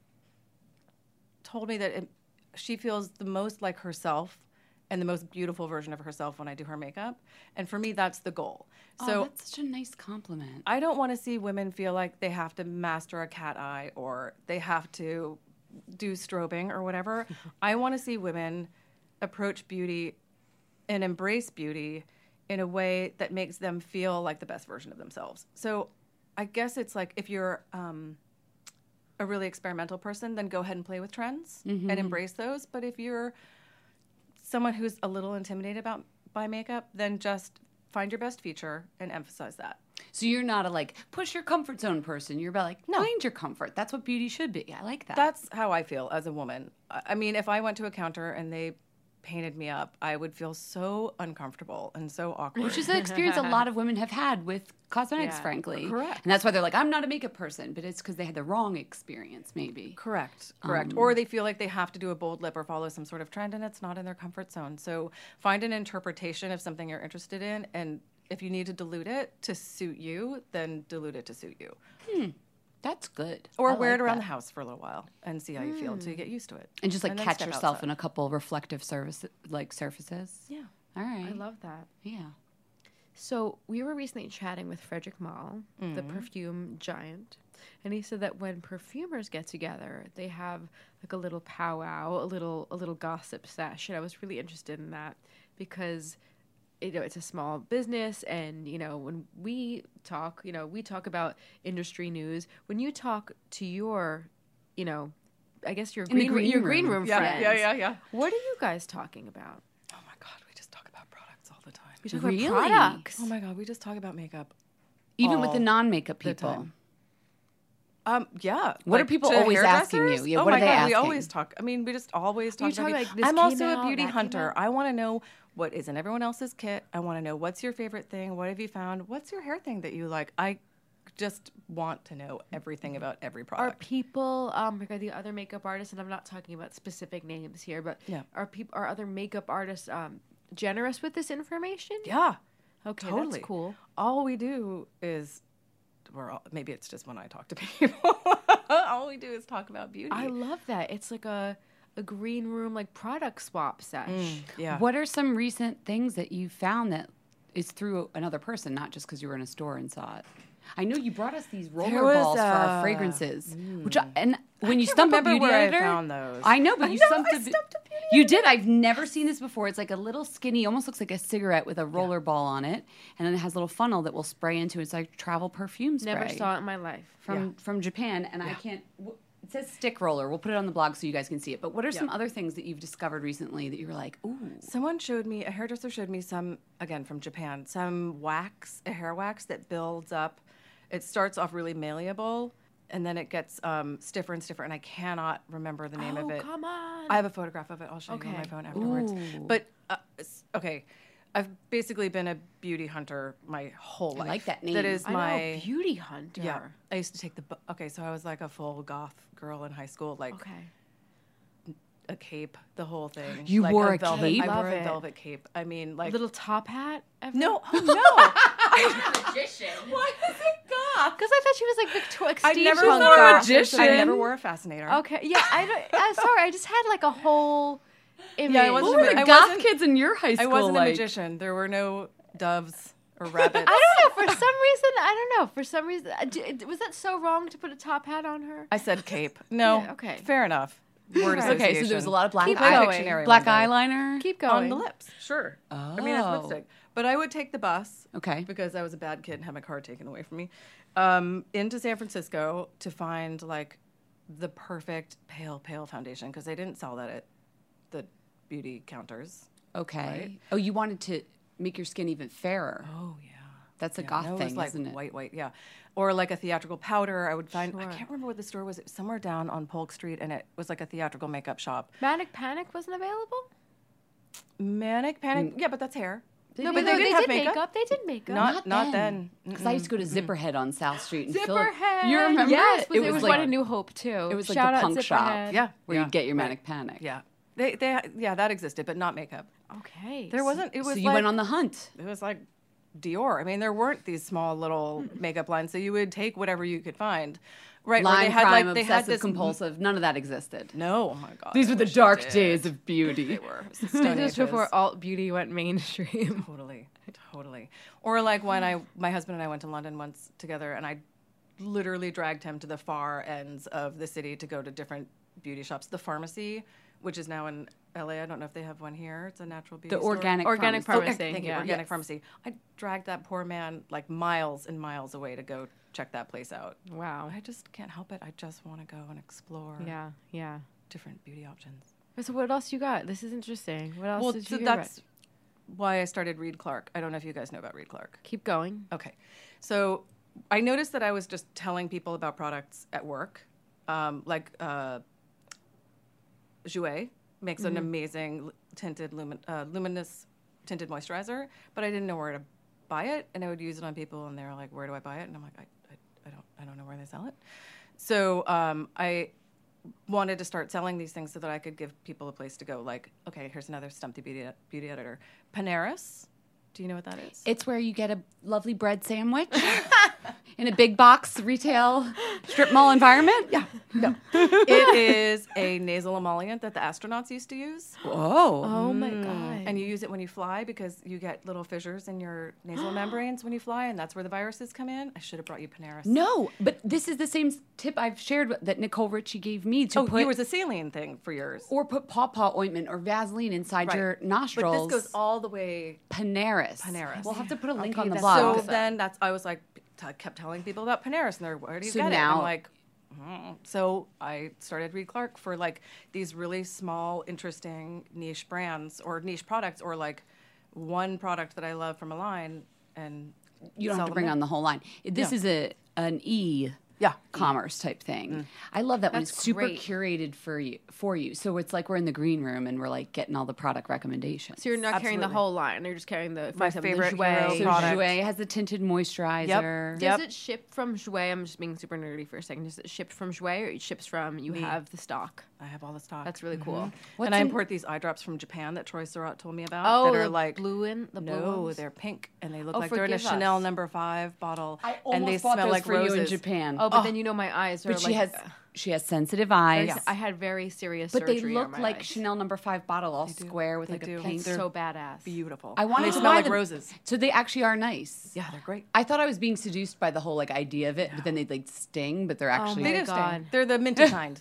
told me that it, she feels the most like herself and the most beautiful version of herself when I do her makeup. And for me, that's the goal. Oh, So that's such a nice compliment. I don't want to see women feel like they have to master a cat eye or they have to do strobing or whatever. I want to see women approach beauty and embrace beauty in a way that makes them feel like the best version of themselves. So I guess it's like if you're um, a really experimental person, then go ahead and play with trends and embrace those. But if you're someone who's a little intimidated about by makeup, then just find your best feature and emphasize that. So you're not a like push your comfort zone person. You're about like No. find your comfort. That's what beauty should be. I like that. That's how I feel as a woman. I I mean, if I went to a counter and they painted me up, I would feel so uncomfortable and so awkward. Which is an experience a lot of women have had with cosmetics, Yeah. frankly. Correct. And that's why they're like, I'm not a makeup person, but it's because they had the wrong experience, maybe. Correct, correct. or they feel like they have to do a bold lip or follow some sort of trend, and it's not in their comfort zone. So find an interpretation of something you're interested in, and if you need to dilute it to suit you, then dilute it to suit you. That's good. Or I wear like it around that. the house for a little while and see how you feel until you get used to it. And just like then catch step yourself outside. in a couple reflective service like surfaces. Yeah. All right. I love that. Yeah. So we were recently chatting with Frederick Malle, Mm-hmm. the perfume giant, and he said that when perfumers get together, they have like a little powwow, a little a little gossip sesh. And I was really interested in that because you know it's a small business, and you know when we talk, you know we talk about industry news. When you talk to your, you know, I guess your In the green, green your room. green room Yeah, friends. yeah, yeah, yeah. What are you guys talking about? Oh my God, we just talk about products all the time. We talk Really? about products. Oh my God, we just talk about makeup. Even with all the non-makeup the people. time. Um, yeah. What are people to always asking you? hairdressers? Yeah, oh what my are they God, we asking? always talk. I mean, we just always talk You about talk beauty. like, this I'm came also out, a beauty that came hunter. out. I want to know what is in everyone else's kit. I want to know what's your favorite thing. What have you found? What's your hair thing that you like? I just want to know everything about every Are product. people, um, like are the other makeup artists, and I'm not talking about specific names here, but Yeah. are people, are other makeup artists um, generous with this information? Yeah. Okay, Totally. that's cool. All we do is, we're all, maybe it's just when I talk to people. All we do is talk about beauty. I love that. It's like a a green room like product swap sesh. Mm, yeah. What are some recent things that you found that is through another person, not just because you were in a store and saw it? I know you brought us these roller was, balls for our uh, fragrances, which I, and when you can't stump a remember beauty where I editor, found those. I know, but I you know, stumped, I a, bu- stumped a beauty You did. I've never seen this before. It's like a little skinny, almost looks like a cigarette with a roller ball on it, and then it has a little funnel that will spray into. It's like travel perfume spray. Never saw it in my life. from from Japan, and I can't. W- It says stick roller. We'll put it on the blog so you guys can see it. But what are some other things that you've discovered recently that you were like, ooh? Someone showed me, a hairdresser showed me some, again, from Japan, some wax, a hair wax that builds up. It starts off really malleable, and then it gets um, stiffer and stiffer, and I cannot remember the name oh, of it. come on. I have a photograph of it. I'll show Okay. you on my phone afterwards. Ooh. But, uh, s- okay, I've basically been a beauty hunter my whole I life. like that name. That is I my... know, beauty hunter. Yeah, I used to take the... bu- Okay, so I was like a full goth girl in high school, like Okay. a cape, the whole thing. You like wore a velvet, cape? I Love wore a it. velvet cape. I mean, like... Little top hat? Ever? No, oh, no. Magician. Why is it goth? Because I thought she was like Victoria. I Steve never Punk wore a goth or magician. I something. never wore a fascinator. Okay, yeah, I don't. Uh, sorry, I just had like a whole image. Yeah, I wasn't What were a the ma- I goth wasn't- kids in your high school I wasn't like? a magician. There were no doves or rabbits. I don't know. For some reason, I don't know. For some reason, uh, d- was that so wrong to put a top hat on her? I said cape. No. Yeah, okay. Fair enough. Word Right. Okay, so there was a lot of black Keep eye, going. Pictionary black one day. eyeliner. Keep On going. the lips, sure. Oh. I mean, it's lipstick. But I would take the bus. Okay. Because I was a bad kid and had my car taken away from me. Um, into San Francisco to find like the perfect pale, pale foundation because they didn't sell that at the beauty counters. Okay. Right. Oh, you wanted to make your skin even fairer. Oh yeah. That's a Yeah, goth no, it thing, was like isn't it? white, white, yeah. Or like a theatrical powder. I would find. I Sure. can't remember what the store was. It was somewhere down on Polk Street, and it was like a theatrical makeup shop. Manic Panic wasn't available. Manic Panic. Yeah, but that's hair. No, but but they they, didn't they have did makeup. makeup. They did makeup. Not, not then. Because I used to go to Zipperhead on South Street. In Philly. Zipperhead. You remember Yes, it? was, it was, like one in New Hope too. It was like Shout the out punk shop. Zipperhead. Yeah, where yeah, you get your right. manic panic. Yeah, they, they, yeah, that existed, but not makeup. Okay. There wasn't. It was. So you like, went on the hunt. It was like Dior. I mean, there weren't these small little makeup lines, so you would take whatever you could find. Right, where Line, they had crime, like they obsessive, had this compulsive. None of that existed. No, oh my god. These I were the wish it dark did. days of beauty. They were. It was the This Stone was before Ages. alt beauty went mainstream. Totally, totally. Or like when I, my husband and I went to London once together, and I literally dragged him to the far ends of the city to go to different beauty shops. The Pharmacy, which is now in L A. I don't know if they have one here. It's a natural beauty The store. organic, Organic pharmacy. pharmacy. Thank you. yeah. Organic Yes. Pharmacy. I dragged that poor man like miles and miles away to go check that place out. Wow. I just can't help it. I just want to go and explore Yeah, yeah. different beauty options. So what else you got? This is interesting. What else Well, did so you hear that's about? why I started Reed Clark. I don't know if you guys know about Reed Clark. Keep going. Okay. So I noticed that I was just telling people about products at work. Um, like uh, Jouer makes an amazing tinted, lumin- uh, luminous tinted moisturizer, but I didn't know where to buy it. And I would use it on people, and they were like, where do I buy it? And I'm like, I, I, I, don't, I don't know where they sell it. So um, I wanted to start selling these things so that I could give people a place to go. Like, okay, here's another Stumpy Beauty, beauty editor. Paneris. Do you know what that is? It's where you get a lovely bread sandwich in a big box retail strip mall environment. Yeah. No. It is a nasal emollient that the astronauts used to use. Whoa. Oh my god. And you use it when you fly because you get little fissures in your nasal membranes when you fly, and that's where the viruses come in. I should have brought you Paneris. No, but this is the same tip I've shared that Nicole Richie gave me to Oh, put, yours a saline thing for yours. or put pawpaw ointment or Vaseline inside Right. your nostrils. But this goes all the way. Paneris. Paneris. We'll have to put a link Okay, on the that's blog. So then that's I was like, t- kept telling people about Paneris, and they're where do you So get it? And now- I'm like, mm. So I started Reed Clark for like these really small, interesting niche brands or niche products, or like one product that I love from a line, and you don't sell have to them bring there. on the whole line. This Yeah. is a an e Yeah. commerce type thing. I love that when That's it's super great. curated for you for you. So it's like we're in the green room and we're like getting all the product recommendations. So you're not carrying the Absolutely. whole line. You're just carrying the for My example, the favorite Jouer. hero so product. Jouer has the tinted moisturizer. Does Yep. it ship from Jouer? I'm just being super nerdy for a second. Does it ship from Jouer, or it ships from you have the stock? I have all the stock. That's really cool. What's and I in- import these eye drops from Japan that Troy Surratt told me about. Oh, that are the like blue in the blue no, ones? they're pink and they look Oh, like they're in a forgive Chanel us. number five bottle. I and they almost bought smell those like for roses. you in Japan. Oh, but then you know my eyes are but she like. has she has sensitive eyes. very- I had very serious But they surgery on look my like eyes. Chanel number five bottle, all square with They like do. a pink. It's They're so badass. Beautiful. I wanted they to smell buy like them. roses. So they actually are nice. Yeah, they're great. I thought I was being seduced by the whole like idea of it, but then they'd like sting, but they're actually They my do God. sting. They're the minty kind.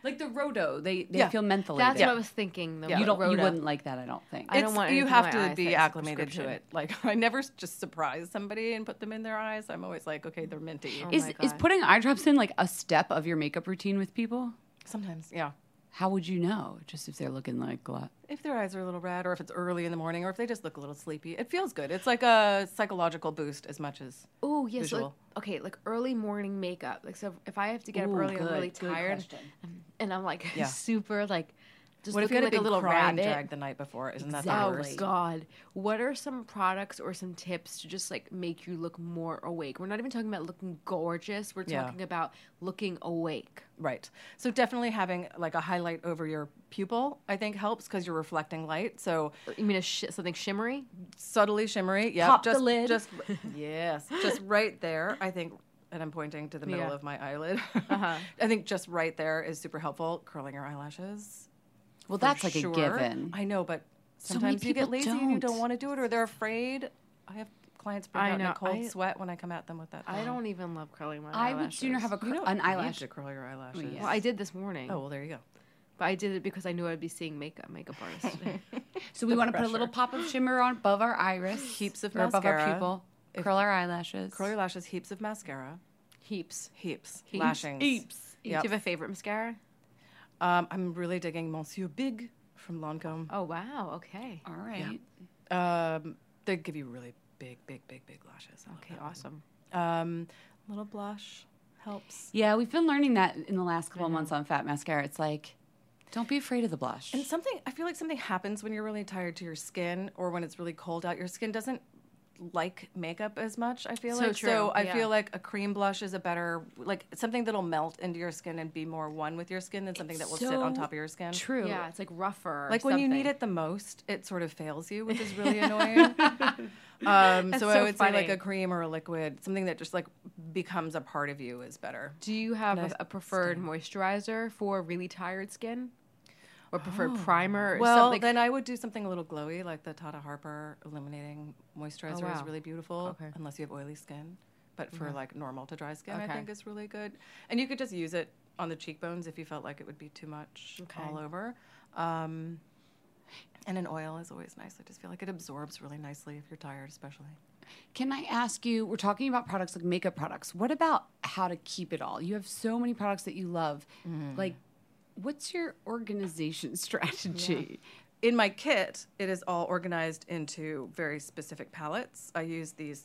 Like the Rodo, they, they Yeah. feel mentholated. That's Yeah. what I was thinking. The You don't. You Rhoda. wouldn't like that, I don't think. I don't It's- want you anything have in to my eyes be that's a acclimated to prescription. it. Like I never s- just surprise somebody and put them in their eyes. I'm always like, okay, they're minty. is my is God. putting eye drops in like a step of your makeup routine with people? Sometimes, yeah. How would you know? Just if they're looking like gla- If their eyes are a little red, or if it's early in the morning, or if they just look a little sleepy, it feels good. It's like a psychological boost as much as Oh yes, like, visual. okay, like early morning makeup. Like so, if I have to get Ooh, up early, good, I'm really good tired, question. and I'm like Yeah. super like just what if you looking had a like a, big little crying rabbit. drag the night before? Isn't that the Oh worst? God! What are some products or some tips to just like make you look more awake? We're not even talking about looking gorgeous. We're Yeah. talking about looking awake. Right. So definitely having like a highlight over your pupil, I think helps because you're reflecting light. So You mean a sh- something shimmery? subtly shimmery. Yeah. Pop the just, lid. Just yes. Just right there. I think, and I'm pointing to the middle Yeah. of my eyelid. Uh-huh. I think just right there is super helpful. Curling your eyelashes. Well, for that's like sure. a given. I know, but So many sometimes you get people lazy and you don't. don't want to do it, or they're afraid. I have clients break I out in a know. cold I- sweat when I come at them with that. I thing. don't even love curling my I eyelashes. would sooner have a cur- You don't an need eyelash. to curl your eyelashes. yeah. Well, I did this morning. Oh well, there you go. But I did it because I knew I'd be seeing makeup makeup artists. So we want to put a little pop of shimmer on above our iris, Heaps of or above our mascara. pupil. If- Curl our eyelashes. Curl your lashes. Heaps of mascara. Heaps. Heaps. Heaps. Lashings. Heaps. Yep. Do you have a favorite mascara? Um, I'm really digging Monsieur Big from Lancome. Oh wow. Okay. All right. Um, they give you really big, big, big, big lashes. I love Okay. that. Awesome. Um, little blush helps. Yeah, we've been learning that in the last couple of months on Fat Mascara. It's like, don't be afraid of the blush. And something, I feel like something happens when you're really tired to your skin, or when it's really cold out. Your skin doesn't like makeup as much, I feel So like. true, So I yeah. feel like a cream blush is a better, like something that'll melt into your skin and be more one with your skin than something that will sit on so top of your skin. True. Yeah, it's like rougher. or Like when you need something. it the most, it sort of fails you, which is really annoying. um, That's so, I so would say like funny. a cream or a liquid, something that just like becomes a part of you is better. Do you have Nice a, a preferred moisturizer for really tired skin, or preferred Oh. primer? Or Well, something? then I would do something a little glowy, like the Tata Harper Illuminating Moisturizer is wow. really beautiful, Okay. unless you have oily skin. But for Okay. like normal to dry skin, I Okay. think is really good. And you could just use it on the cheekbones if you felt like it would be too much Okay. all over. Um, and an oil is always nice. I just feel like it absorbs really nicely if you're tired, especially. Can I ask you, we're talking about products like makeup products. What about how to keep it all? You have so many products that you love. Like, what's your organization strategy? In my kit, it is all organized into very specific palettes. I use these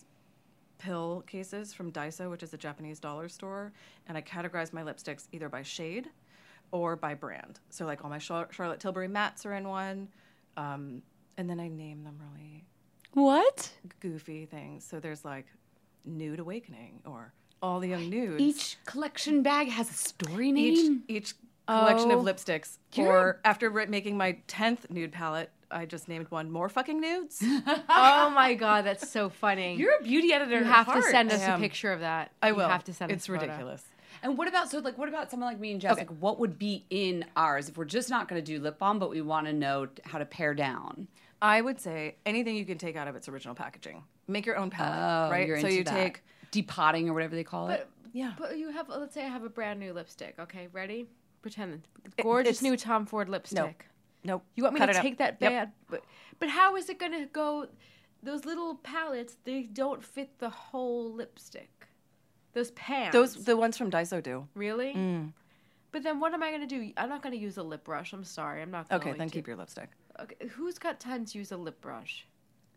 pill cases from Daiso, which is a Japanese dollar store, and I categorize my lipsticks either by shade or by brand. So like all my Char- Charlotte Tilbury mattes are in one, um, and then I name them really What? goofy things. So there's like Nude Awakening or All the Young Nudes. Each collection bag has a story each, name? each collection of Oh. lipsticks. You're- Or after ri- making my tenth nude palette, I just named one More Fucking Nudes. oh my god, that's so funny. You're a beauty editor. you at have to heart. send us I a am. picture of that. I You will. have to send It's us a photo. ridiculous. And what about, so like, what about someone like me and Jess? Okay. Like, what would be in ours if we're just not going to do lip balm, but we want to know t- how to pare down? I would say anything you can take out of its original packaging. Make your own palette, Oh, right? you're so into you that. take Depotting or whatever they call it. yeah. But you have, let's say I have a brand new lipstick. Okay, ready? Pretend It- gorgeous it's- new Tom Ford lipstick. Nope. You want me Cut to it out. take that Yep. bad? But, but how is it going to go? Those little palettes, they don't fit the whole lipstick. Those pans. Those the ones from Daiso do. really? Mm. But then what am I going to do? I'm not going to use a lip brush. I'm sorry. I'm not going Okay, to. then keep your lipstick. Okay, who's got time to use a lip brush?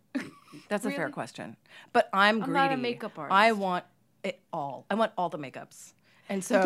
That's a fair Really? question. But I'm I'm greedy. not a makeup I artist. want it all. I want all the makeups. And so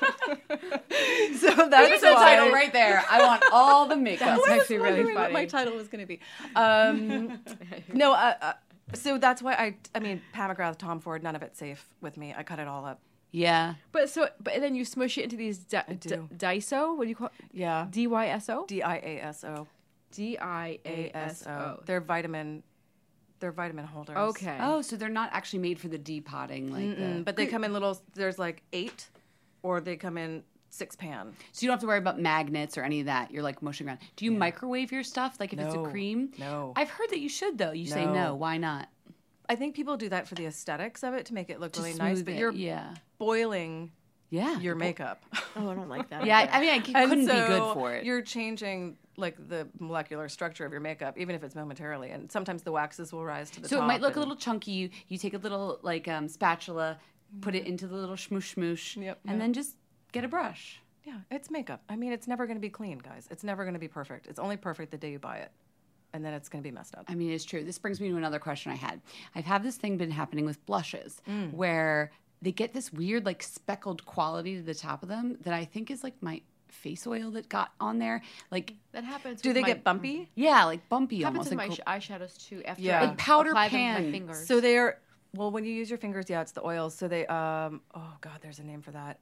So that's There's the why- title right there. I want all the makeup. That's I was actually really wondering what funny. my title was going to be. Um, no, uh, uh, so that's why I. I mean, Pat McGrath, Tom Ford, none of it's safe with me. I cut it all up. Yeah. But so, but then you smush it into these di- I do. d- Daiso. What do you call? Yeah. D Y S O. D I A S O. D I A A S S O. O. They're vitamin. They're vitamin holders. Okay. Oh, so they're not actually made for the depotting, like the. Mm, but they come in little. There's like eight, or they come in six pan. So you don't have to worry about magnets or any of that. You're like mushing around. Do you microwave your stuff? Like if it's a No. cream? No. I've heard that you should though. You say No. no. Why not? I think people do that for the aesthetics of it to make it look To really nice. smooth But it, you're yeah. boiling Yeah. your makeup. Oh, I don't like that. Yeah, I mean, I c- And couldn't be so good for it. You're changing like the molecular structure of your makeup, even if it's momentarily. And sometimes the waxes will rise to the So top. it might look a and- little chunky. You, you take a little like um, spatula, put it into the little smoosh smoosh, Yep, and yeah. then just get a brush. Yeah, it's makeup. I mean, it's never going to be clean, guys. It's never going to be perfect. It's only perfect the day you buy it, and then it's going to be messed up. I mean, it's true. This brings me to another question I had. I've had this thing been happening with blushes Mm. where they get this weird like speckled quality to the top of them that I think is like my face oil that got on there. Like, That happens. Do with they my, get bumpy? yeah, like bumpy Happens almost. with like my gl- sh- eyeshadows too. After Yeah. I Like powder apply them with pan. my fingers. So they are. Well, when you use your fingers, yeah, it's the oils. So they. Um. Oh God, there's a name for that.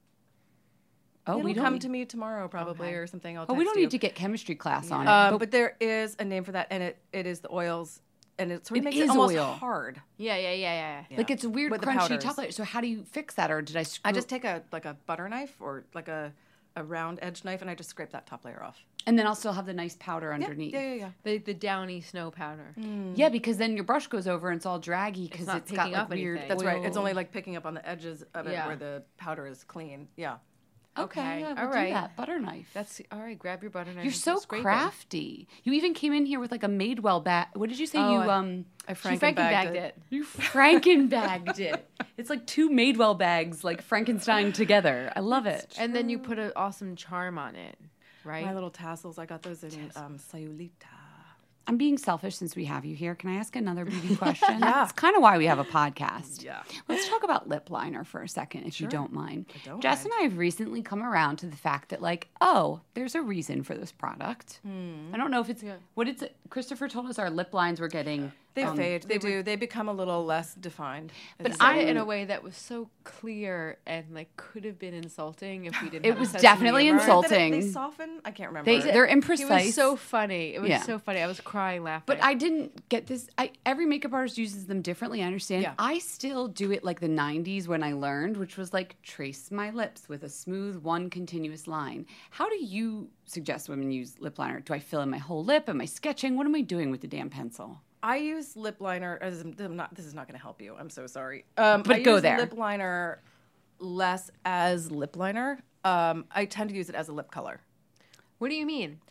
oh, It'll we don't come need, to me tomorrow, probably, or something. I'll oh, we text don't you. need to get chemistry class on Um, it. but there is a name for that, and it, it is the oils, and it sort of It makes is it almost oil. hard. yeah, yeah, yeah, yeah. yeah. Like it's a weird With the crunchy powders. top layer. So how do you fix that, or did I? Screw I just take a like a butter knife or like a, a round edge knife, and I just scrape that top layer off. and then I'll still have the nice powder Yeah, underneath. yeah, yeah, yeah. The the downy snow powder. Yeah, because then your brush goes over and it's all draggy because not it's got picking like up weird. anything. That's right. It's oil. only like picking up on the edges of it Yeah. where the powder is clean. Yeah. okay. Okay, Yeah, we'll all do right. that butter knife. That's all right. Grab your butter knife. You're and so scrape it. crafty. You even came in here with like a Madewell bag. What did you say? Oh, you I- um, I She Frankenbagged Frankenbagged it. it. you Frankenbagged it. It's like two Madewell bags, like Frankenstein together. I love it. And then you put an awesome charm on it, right? My little tassels, I got those in um, Sayulita. I'm being selfish since we have you here. Can I ask another beauty question? Yeah. That's kind of why we have a podcast. Yeah. Let's talk about lip liner for a second, if you Sure. don't mind. I don't Jess mind. and I have recently come around to the fact that, like, oh, there's a reason for this product. Hmm. I don't know if it's what it's. Christopher told us our lip lines were getting. They um, fade. They, do. They become a little less defined. But It's- I did it in a way that was so clear and like could have been insulting if we didn't. It have was a sense of definitely humor. insulting. They soften. I can't remember. They, they're It imprecise. was so funny. It was Yeah. so funny. I was crying laughing. But I didn't get this. I, every makeup artist uses them differently. I understand. Yeah. I still do it like the nineties when I learned, which was like trace my lips with a smooth one continuous line. How do you suggest women use lip liner? Do I fill in my whole lip? Am I sketching? What am I doing with the damn pencil? I use lip liner. As I'm not. This is not going to help you. I'm so sorry. Um, But I go use there. Lip liner less as lip liner. Um, I tend to use it as a lip color. what do you mean?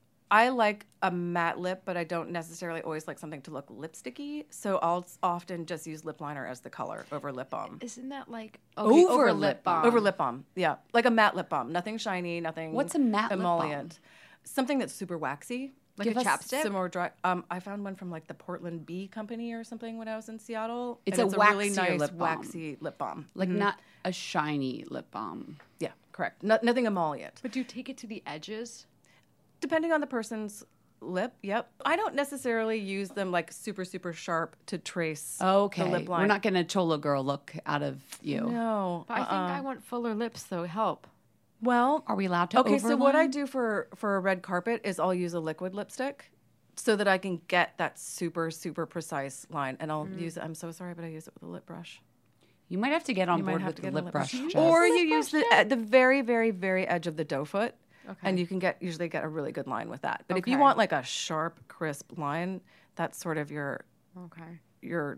I like a matte lip, but I don't necessarily always like something to look lipsticky. So I'll s- often just use lip liner as the color over lip balm. Isn't that like Over over, lip lip balm. balm? Over lip balm, yeah, like a matte lip balm. Nothing shiny, nothing. What's a matte lip balm? emollient? Something that's super waxy. Like Give a us chapstick? Some more dry. Um, I found one from like the Portland Bee Company or something when I was in Seattle. It's and a it's a really waxier nice lip balm. waxy lip balm. Like not a shiny lip balm. Yeah, correct. No, nothing emollient. But do you take it to the edges? Depending on the person's lip, yep. I don't necessarily use them like super super sharp to trace Okay. the lip line. We're not getting a Cholo girl look out of you. No. But I think uh-uh. I want fuller lips though. Help. Well, Are we allowed to okay, so what I overline? do for for a red carpet is I'll use a liquid lipstick so that I can get that super super precise line, and I'll use it. I'm so sorry, but I use it with a lip brush. You might have to get on You might board have with to the get a lip lip brush. brush. Jess. Or Lip you use brush the at the very very very edge of the doe foot, Okay. and you can get usually get a really good line with that. But if you Okay. want like a sharp crisp line, that's sort of your Okay. your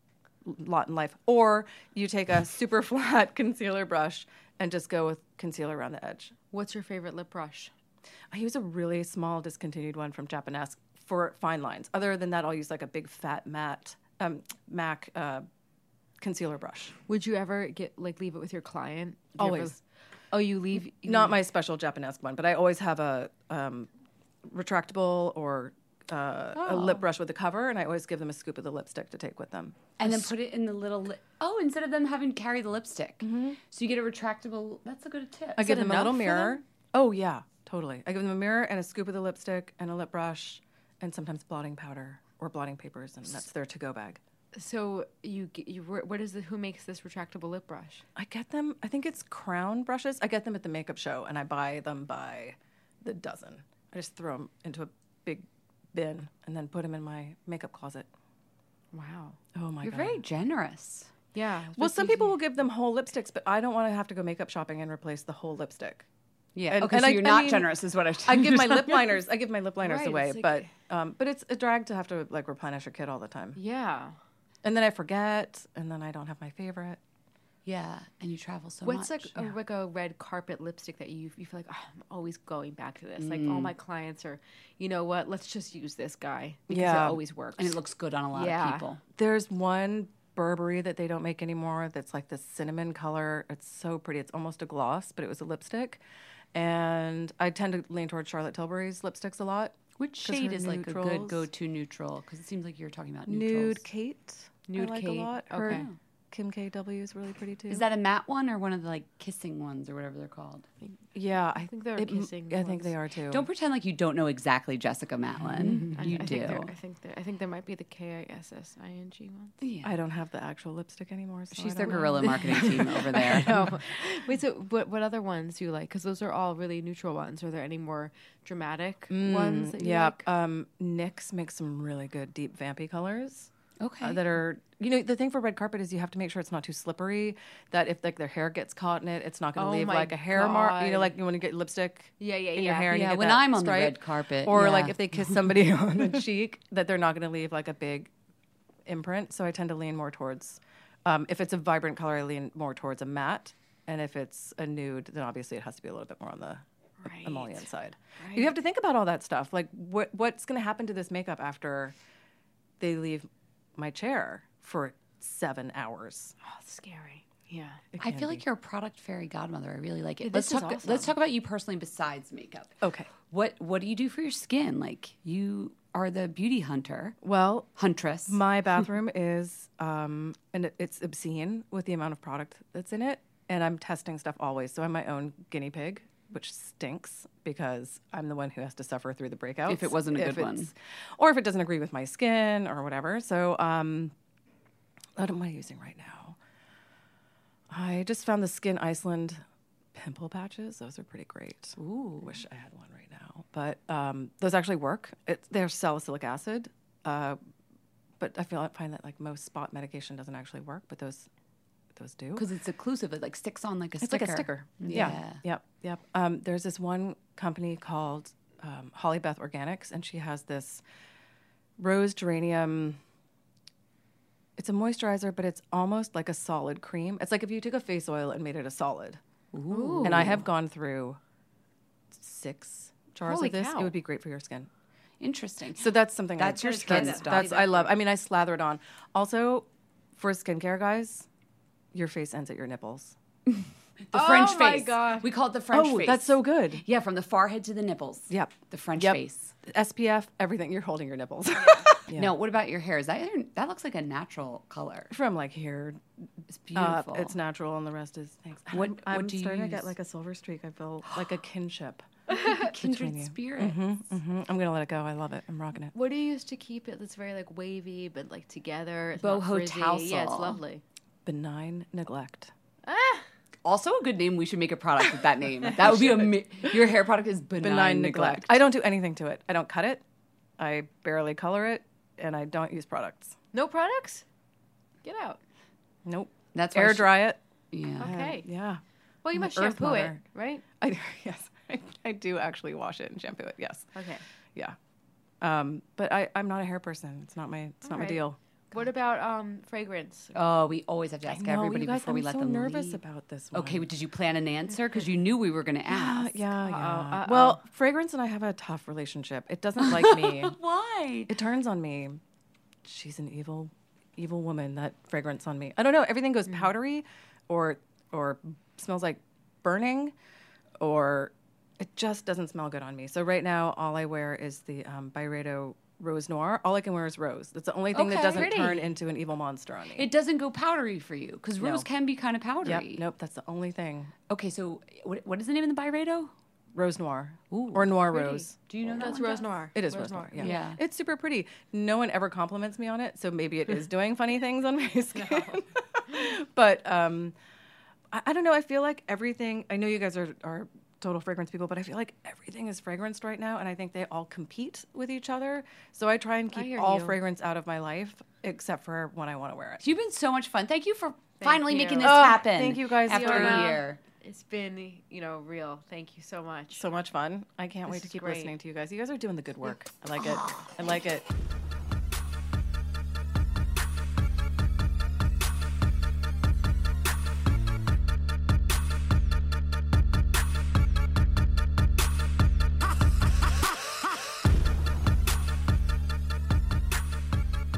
lot in life. Or you take a super flat concealer brush and just go with concealer around the edge. What's your favorite lip brush? I use a really small discontinued one from Japanesque for fine lines. Other than that, I'll use like a big fat matte um, MAC uh, concealer brush. Would you ever get like leave it with your client? Do you ever- Always. oh, you leave. You Not my special Japanesque one, but I always have a um, retractable or uh, a lip brush with a cover, and I always give them a scoop of the lipstick to take with them. And then put it in the little. Li- oh, instead of them having to carry the lipstick, so you get a retractable. That's a good tip. I give it them a little enough for mirror. them? Oh yeah, totally. I give them a mirror and a scoop of the lipstick and a lip brush, and sometimes blotting powder or blotting papers, and that's their to-go bag. So you get you. What is the who makes this retractable lip brush? I get them. I think it's Crown brushes. I get them at the makeup show, and I buy them by the dozen. I just throw them into a big bin and then put them in my makeup closet. Wow. Oh my You're god. very generous. Yeah. Well, that's some easy. people will give them whole lipsticks, but I don't want to have to go makeup shopping and replace the whole lipstick. Yeah. And- okay, and so I- you're I not mean, generous, is what I. I give my lip liners. I give my lip liners Right, away, it's but like- um, but it's a drag to have to like replenish a kit all the time. Yeah. And then I forget, and then I don't have my favorite. Yeah, and you travel so What's much. like a, like a red carpet lipstick that you you feel like, oh, I'm always going back to this. Like all my clients are, you know what? Let's just use this guy because Yeah. it always works. and it looks good on a lot Yeah. of people. There's one Burberry that they don't make anymore that's like this cinnamon color. It's so pretty. It's almost a gloss, but it was a lipstick. And I tend to lean towards Charlotte Tilbury's lipsticks a lot. Which 'cause shade her is like a good neutrals- go-to neutral? Because it seems like you're talking about neutrals. Nude Kate. Nude I like Kate. a lot. Her Okay. Kim K W is really pretty too. Is that a matte one or one of the like kissing ones or whatever they're called? Yeah, I think they're it m- kissing I think ones. they are too. Don't pretend like you don't know exactly Jessica Matlin. I, You I do. Think they're- I think they're- I think there might be the K I S S I N G ones. Yeah. I don't have the actual lipstick anymore. So She's I their don't know. guerrilla marketing team over there. No. Wait, so what, what other ones do you like? Because those are all really neutral ones. Are there any more dramatic ones that you Yeah, like? um, NYX makes some really good deep vampy colors. Okay. uh, that are, you know, the thing for red carpet is you have to make sure it's not too slippery. That if like their hair gets caught in it, it's not going to Oh leave my like a hair mark. You know, God. like you want to get lipstick. Yeah, yeah, in your yeah. hair. And Yeah, you get when that I'm on the stripe. red carpet, or yeah. like if they kiss somebody on the cheek, that they're not going to leave like a big imprint. So I tend to lean more towards. Um, if it's a vibrant color, I lean more towards a matte, and if it's a nude, then obviously it has to be a little bit more on the Right. emollient side. You have to think about all that stuff. Like, what what's going to happen to this makeup after they leave my chair for seven hours? Oh, it's scary. Yeah. I feel like you're a product fairy godmother. I really like it. This let's is talk. awesome. Let's talk about you personally besides makeup. Okay. What What do you do for your skin? Like you are the beauty hunter, Well, huntress. my bathroom is, um, and it- it's obscene with the amount of product that's in it. And I'm testing stuff always. So I'm my own guinea pig, which stinks because I'm the one who has to suffer through the breakouts. If it wasn't a if good one. it's- Or if it doesn't agree with my skin or whatever. So um, what am I using right now? I just found the Skin Iceland pimple patches. Those are pretty great. Ooh. Wish I had one right now. But um, those actually work. It, they're salicylic acid. Uh, but I feel I find that like most spot medication doesn't actually work, but those those do. because it's occlusive. It like sticks on like a It's sticker. like a sticker. Yeah. Yeah. Yep. Yep. Um, there's this one company called um, Holly Beth Organics, and she has this rose geranium. It's a moisturizer, but it's almost like a solid cream. It's like if you took a face oil and made it a solid. Ooh. And I have gone through six jars Holy of this. cow. It would be great for your skin. Interesting. So that's something. That's I, your skin that's, stuff. That's I love. I mean, I slather it on. Also, for skincare guys, your face ends at your nipples. The French Oh my face. God. We call it the French Oh, face. that's so good. Yeah, from the forehead to the nipples. Yep. The French Yep. face. S P F, everything. You're holding your nipples. Yeah. Now, what about your hair? Is that that looks like a natural color? From like here, It's up, beautiful. it's natural, and the rest is thanks. What- I'm, what I'm do you starting to use? get like a silver streak. I feel like a kinship. Kindred you. spirits. hmm I'm gonna let it go. I love it. I'm rocking it. What do you use to keep it that's very like wavy but like together? It's Boho not frizzy. Yeah, it's Tousle. lovely. Benign neglect. Also, a good name. We should make a product with that name. That would be a mi- your hair product is benign, Benign neglect. neglect. I don't do anything to it. I don't cut it. I barely color it, and I don't use products. No products? Get out. Nope. That's why Air she- dry it. Yeah. Okay. Yeah. Well, you I'm must an earth shampoo it, mother. right? I yes. I, I do actually wash it and shampoo it. Yes. Okay. Yeah. Um, but I, I'm not a hair person. It's not my it's not my right. deal. What about um fragrance? Oh, we always have to ask I know, everybody you guys, before I'm we let so them nervous leave. about this one. Okay, did you plan an answer? Because you knew we were going to Yeah, ask. yeah, yeah. uh-oh. Well, fragrance and I have a tough relationship. It doesn't like me. Why? It turns on me. She's an evil, evil woman. That fragrance on me. I don't know. Everything goes powdery, or or smells like burning, or it just doesn't smell good on me. So right now, all I wear is the um, Byredo Rose Noir. All I can wear is rose. That's the only thing that Okay. doesn't Pretty. turn into an evil monster on me. It doesn't go powdery for you because No. rose can be kind of Yep. powdery. Nope. That's the only thing. Okay, so what, what is the name of the Byredo? Rose Noir Ooh, or Noir pretty. Rose. Do you know that That's one, Rose Jess? Noir. It is Rose Noir. Yeah. Yeah. It's super pretty. No one ever compliments me on it, so maybe it is doing funny things on my skin. But um, I, I don't know. I feel like everything. I know you guys are, are total fragrance people, but I feel like everything is fragranced right now, and I think they all compete with each other. So I try and keep hear all you. fragrance out of my life, except for when I want to wear it. You've been so much fun. Thank you for finally you. making this Oh, happen. thank you guys, after Fiona. a year. It's been, you know, real. Thank you so much. So much fun. I can't This wait to is keep great. listening to you guys. You guys are doing the good work. I like it. I like it.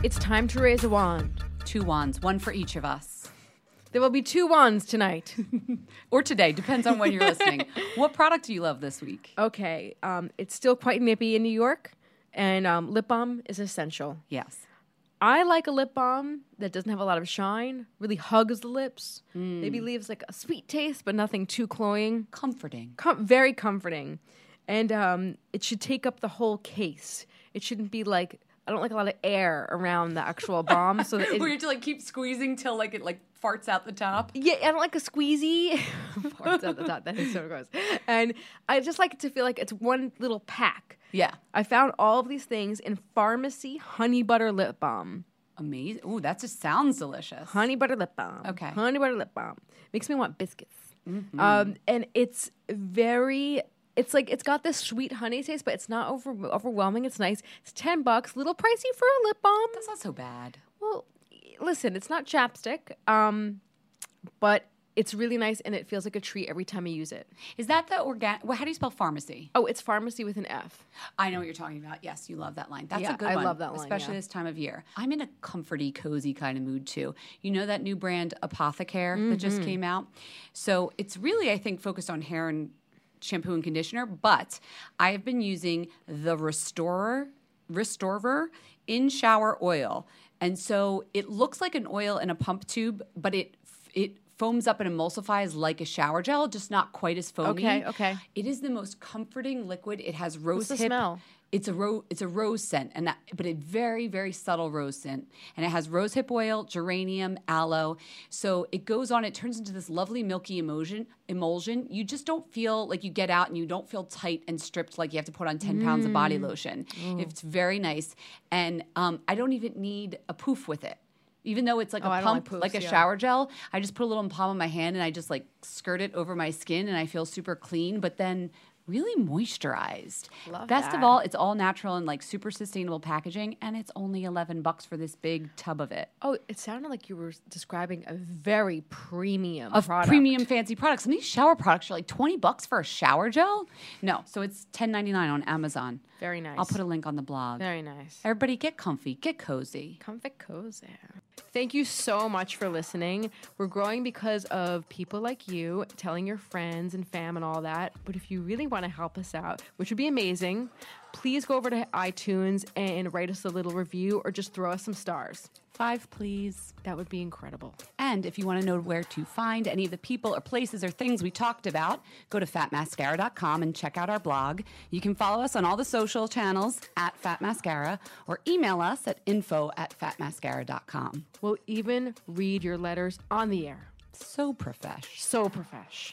It's time to raise a wand. Two wands, one for each of us. There will be two wands tonight. Or today, depends on when you're listening. What product do you love this week? Okay, um, it's still quite nippy in New York, and um, lip balm is essential. Yes. I like a lip balm that doesn't have a lot of shine, really hugs the lips, Mm. maybe leaves like a sweet taste, but nothing too cloying. Comforting. Com- very comforting. And um, it should take up the whole case. It shouldn't be like, I don't like a lot of air around the actual balm. So that it, Where you have to like keep squeezing till like it like farts out the top. Yeah, I don't like a squeezy. Farts out the top. That is so gross. And I just like it to feel like it's one little pack. Yeah. I found all of these things in Pharmacy Honey Butter Lip Balm. Amazing. Ooh, that just sounds delicious. Honey Butter Lip Balm. Okay. Honey Butter Lip Balm. Makes me want biscuits. Mm-hmm. Um, and it's very... It's like, it's got this sweet honey taste, but it's not over, overwhelming. It's nice. It's ten bucks. Little pricey for a lip balm. That's not so bad. Well, listen, it's not chapstick, um, but it's really nice, and it feels like a treat every time I use it. Is that the organic? Well, how do you spell pharmacy? Oh, it's pharmacy with an F. I know what you're talking about. Yes, you love that line. That's Yeah, a good I one. love that line, especially yeah. this time of year. I'm in a comforty, cozy kind of mood too. You know that new brand Apothecare that just Mm-hmm. came out? So it's really, I think, focused on hair and shampoo and conditioner, but I have been using the Restorer, Restorer in shower oil. And so it looks like an oil in a pump tube, but it it foams up and emulsifies like a shower gel, just not quite as foamy. Okay, okay. It is the most comforting liquid. It has rose What's the hip. smell? It's a ro- it's a rose scent, and that, but a very very subtle rose scent, and it has rose hip oil, geranium, aloe. So it goes on. It turns into this lovely milky emulsion. Emulsion. You just don't feel like you get out and you don't feel tight and stripped like you have to put on ten pounds of body lotion. It's very nice, and um, I don't even need a poof with it. Even though it's like Oh, a I don't like pump, poofs, like a yeah. shower gel, I just put a little in the palm of my hand and I just like skirt it over my skin and I feel super clean, but then really moisturized. Love Best that. of all, it's all natural and like super sustainable packaging, and it's only eleven bucks for this big tub of it. Oh, it sounded like you were describing a very premium Of product. premium fancy products. Some of these shower products are like twenty bucks for a shower gel. No, so it's ten ninety-nine on Amazon. Very nice. I'll put a link on the blog. Very nice. Everybody get comfy, get cozy. Comfort cozy. Thank you so much for listening. We're growing because of people like you telling your friends and fam and all that. But if you really want to help us out, which would be amazing, please go over to iTunes and write us a little review or just throw us some stars. Five, please. That would be incredible. And if you want to know where to find any of the people or places or things we talked about, go to fat mascara dot com and check out our blog. You can follow us on all the social channels at Fat Mascara or email us at info at fat mascara dot com. We'll even read your letters on the air. So profesh. So profesh.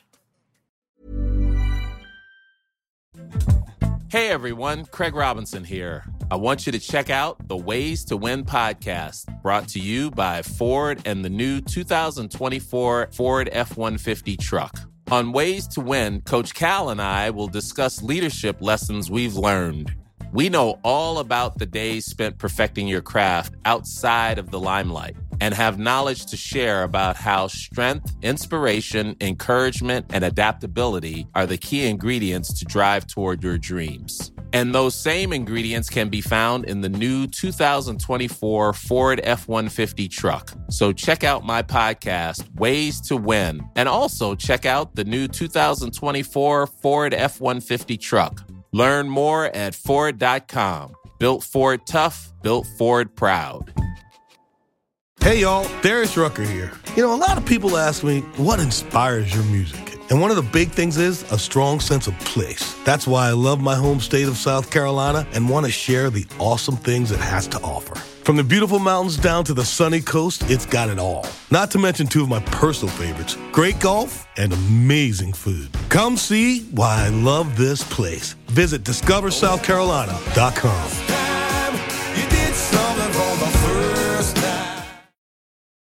Hey everyone, Craig Robinson here. I want you to check out the Ways to Win podcast, brought to you by Ford and the new two thousand twenty-four Ford F one fifty truck. On Ways to Win, Coach Cal and I will discuss leadership lessons we've learned. We know all about the days spent perfecting your craft outside of the limelight and have knowledge to share about how strength, inspiration, encouragement, and adaptability are the key ingredients to drive toward your dreams. And those same ingredients can be found in the new two thousand twenty-four Ford F one fifty truck. So check out my podcast, Ways to Win, and also check out the new two thousand twenty-four Ford F one fifty truck. Learn more at Ford dot com. Built Ford tough, built Ford proud. Hey y'all, Darius Rucker here. You know, a lot of people ask me, what inspires your music? And one of the big things is a strong sense of place. That's why I love my home state of South Carolina and want to share the awesome things it has to offer. From the beautiful mountains down to the sunny coast, it's got it all. Not to mention two of my personal favorites, great golf and amazing food. Come see why I love this place. Visit discover south carolina dot com.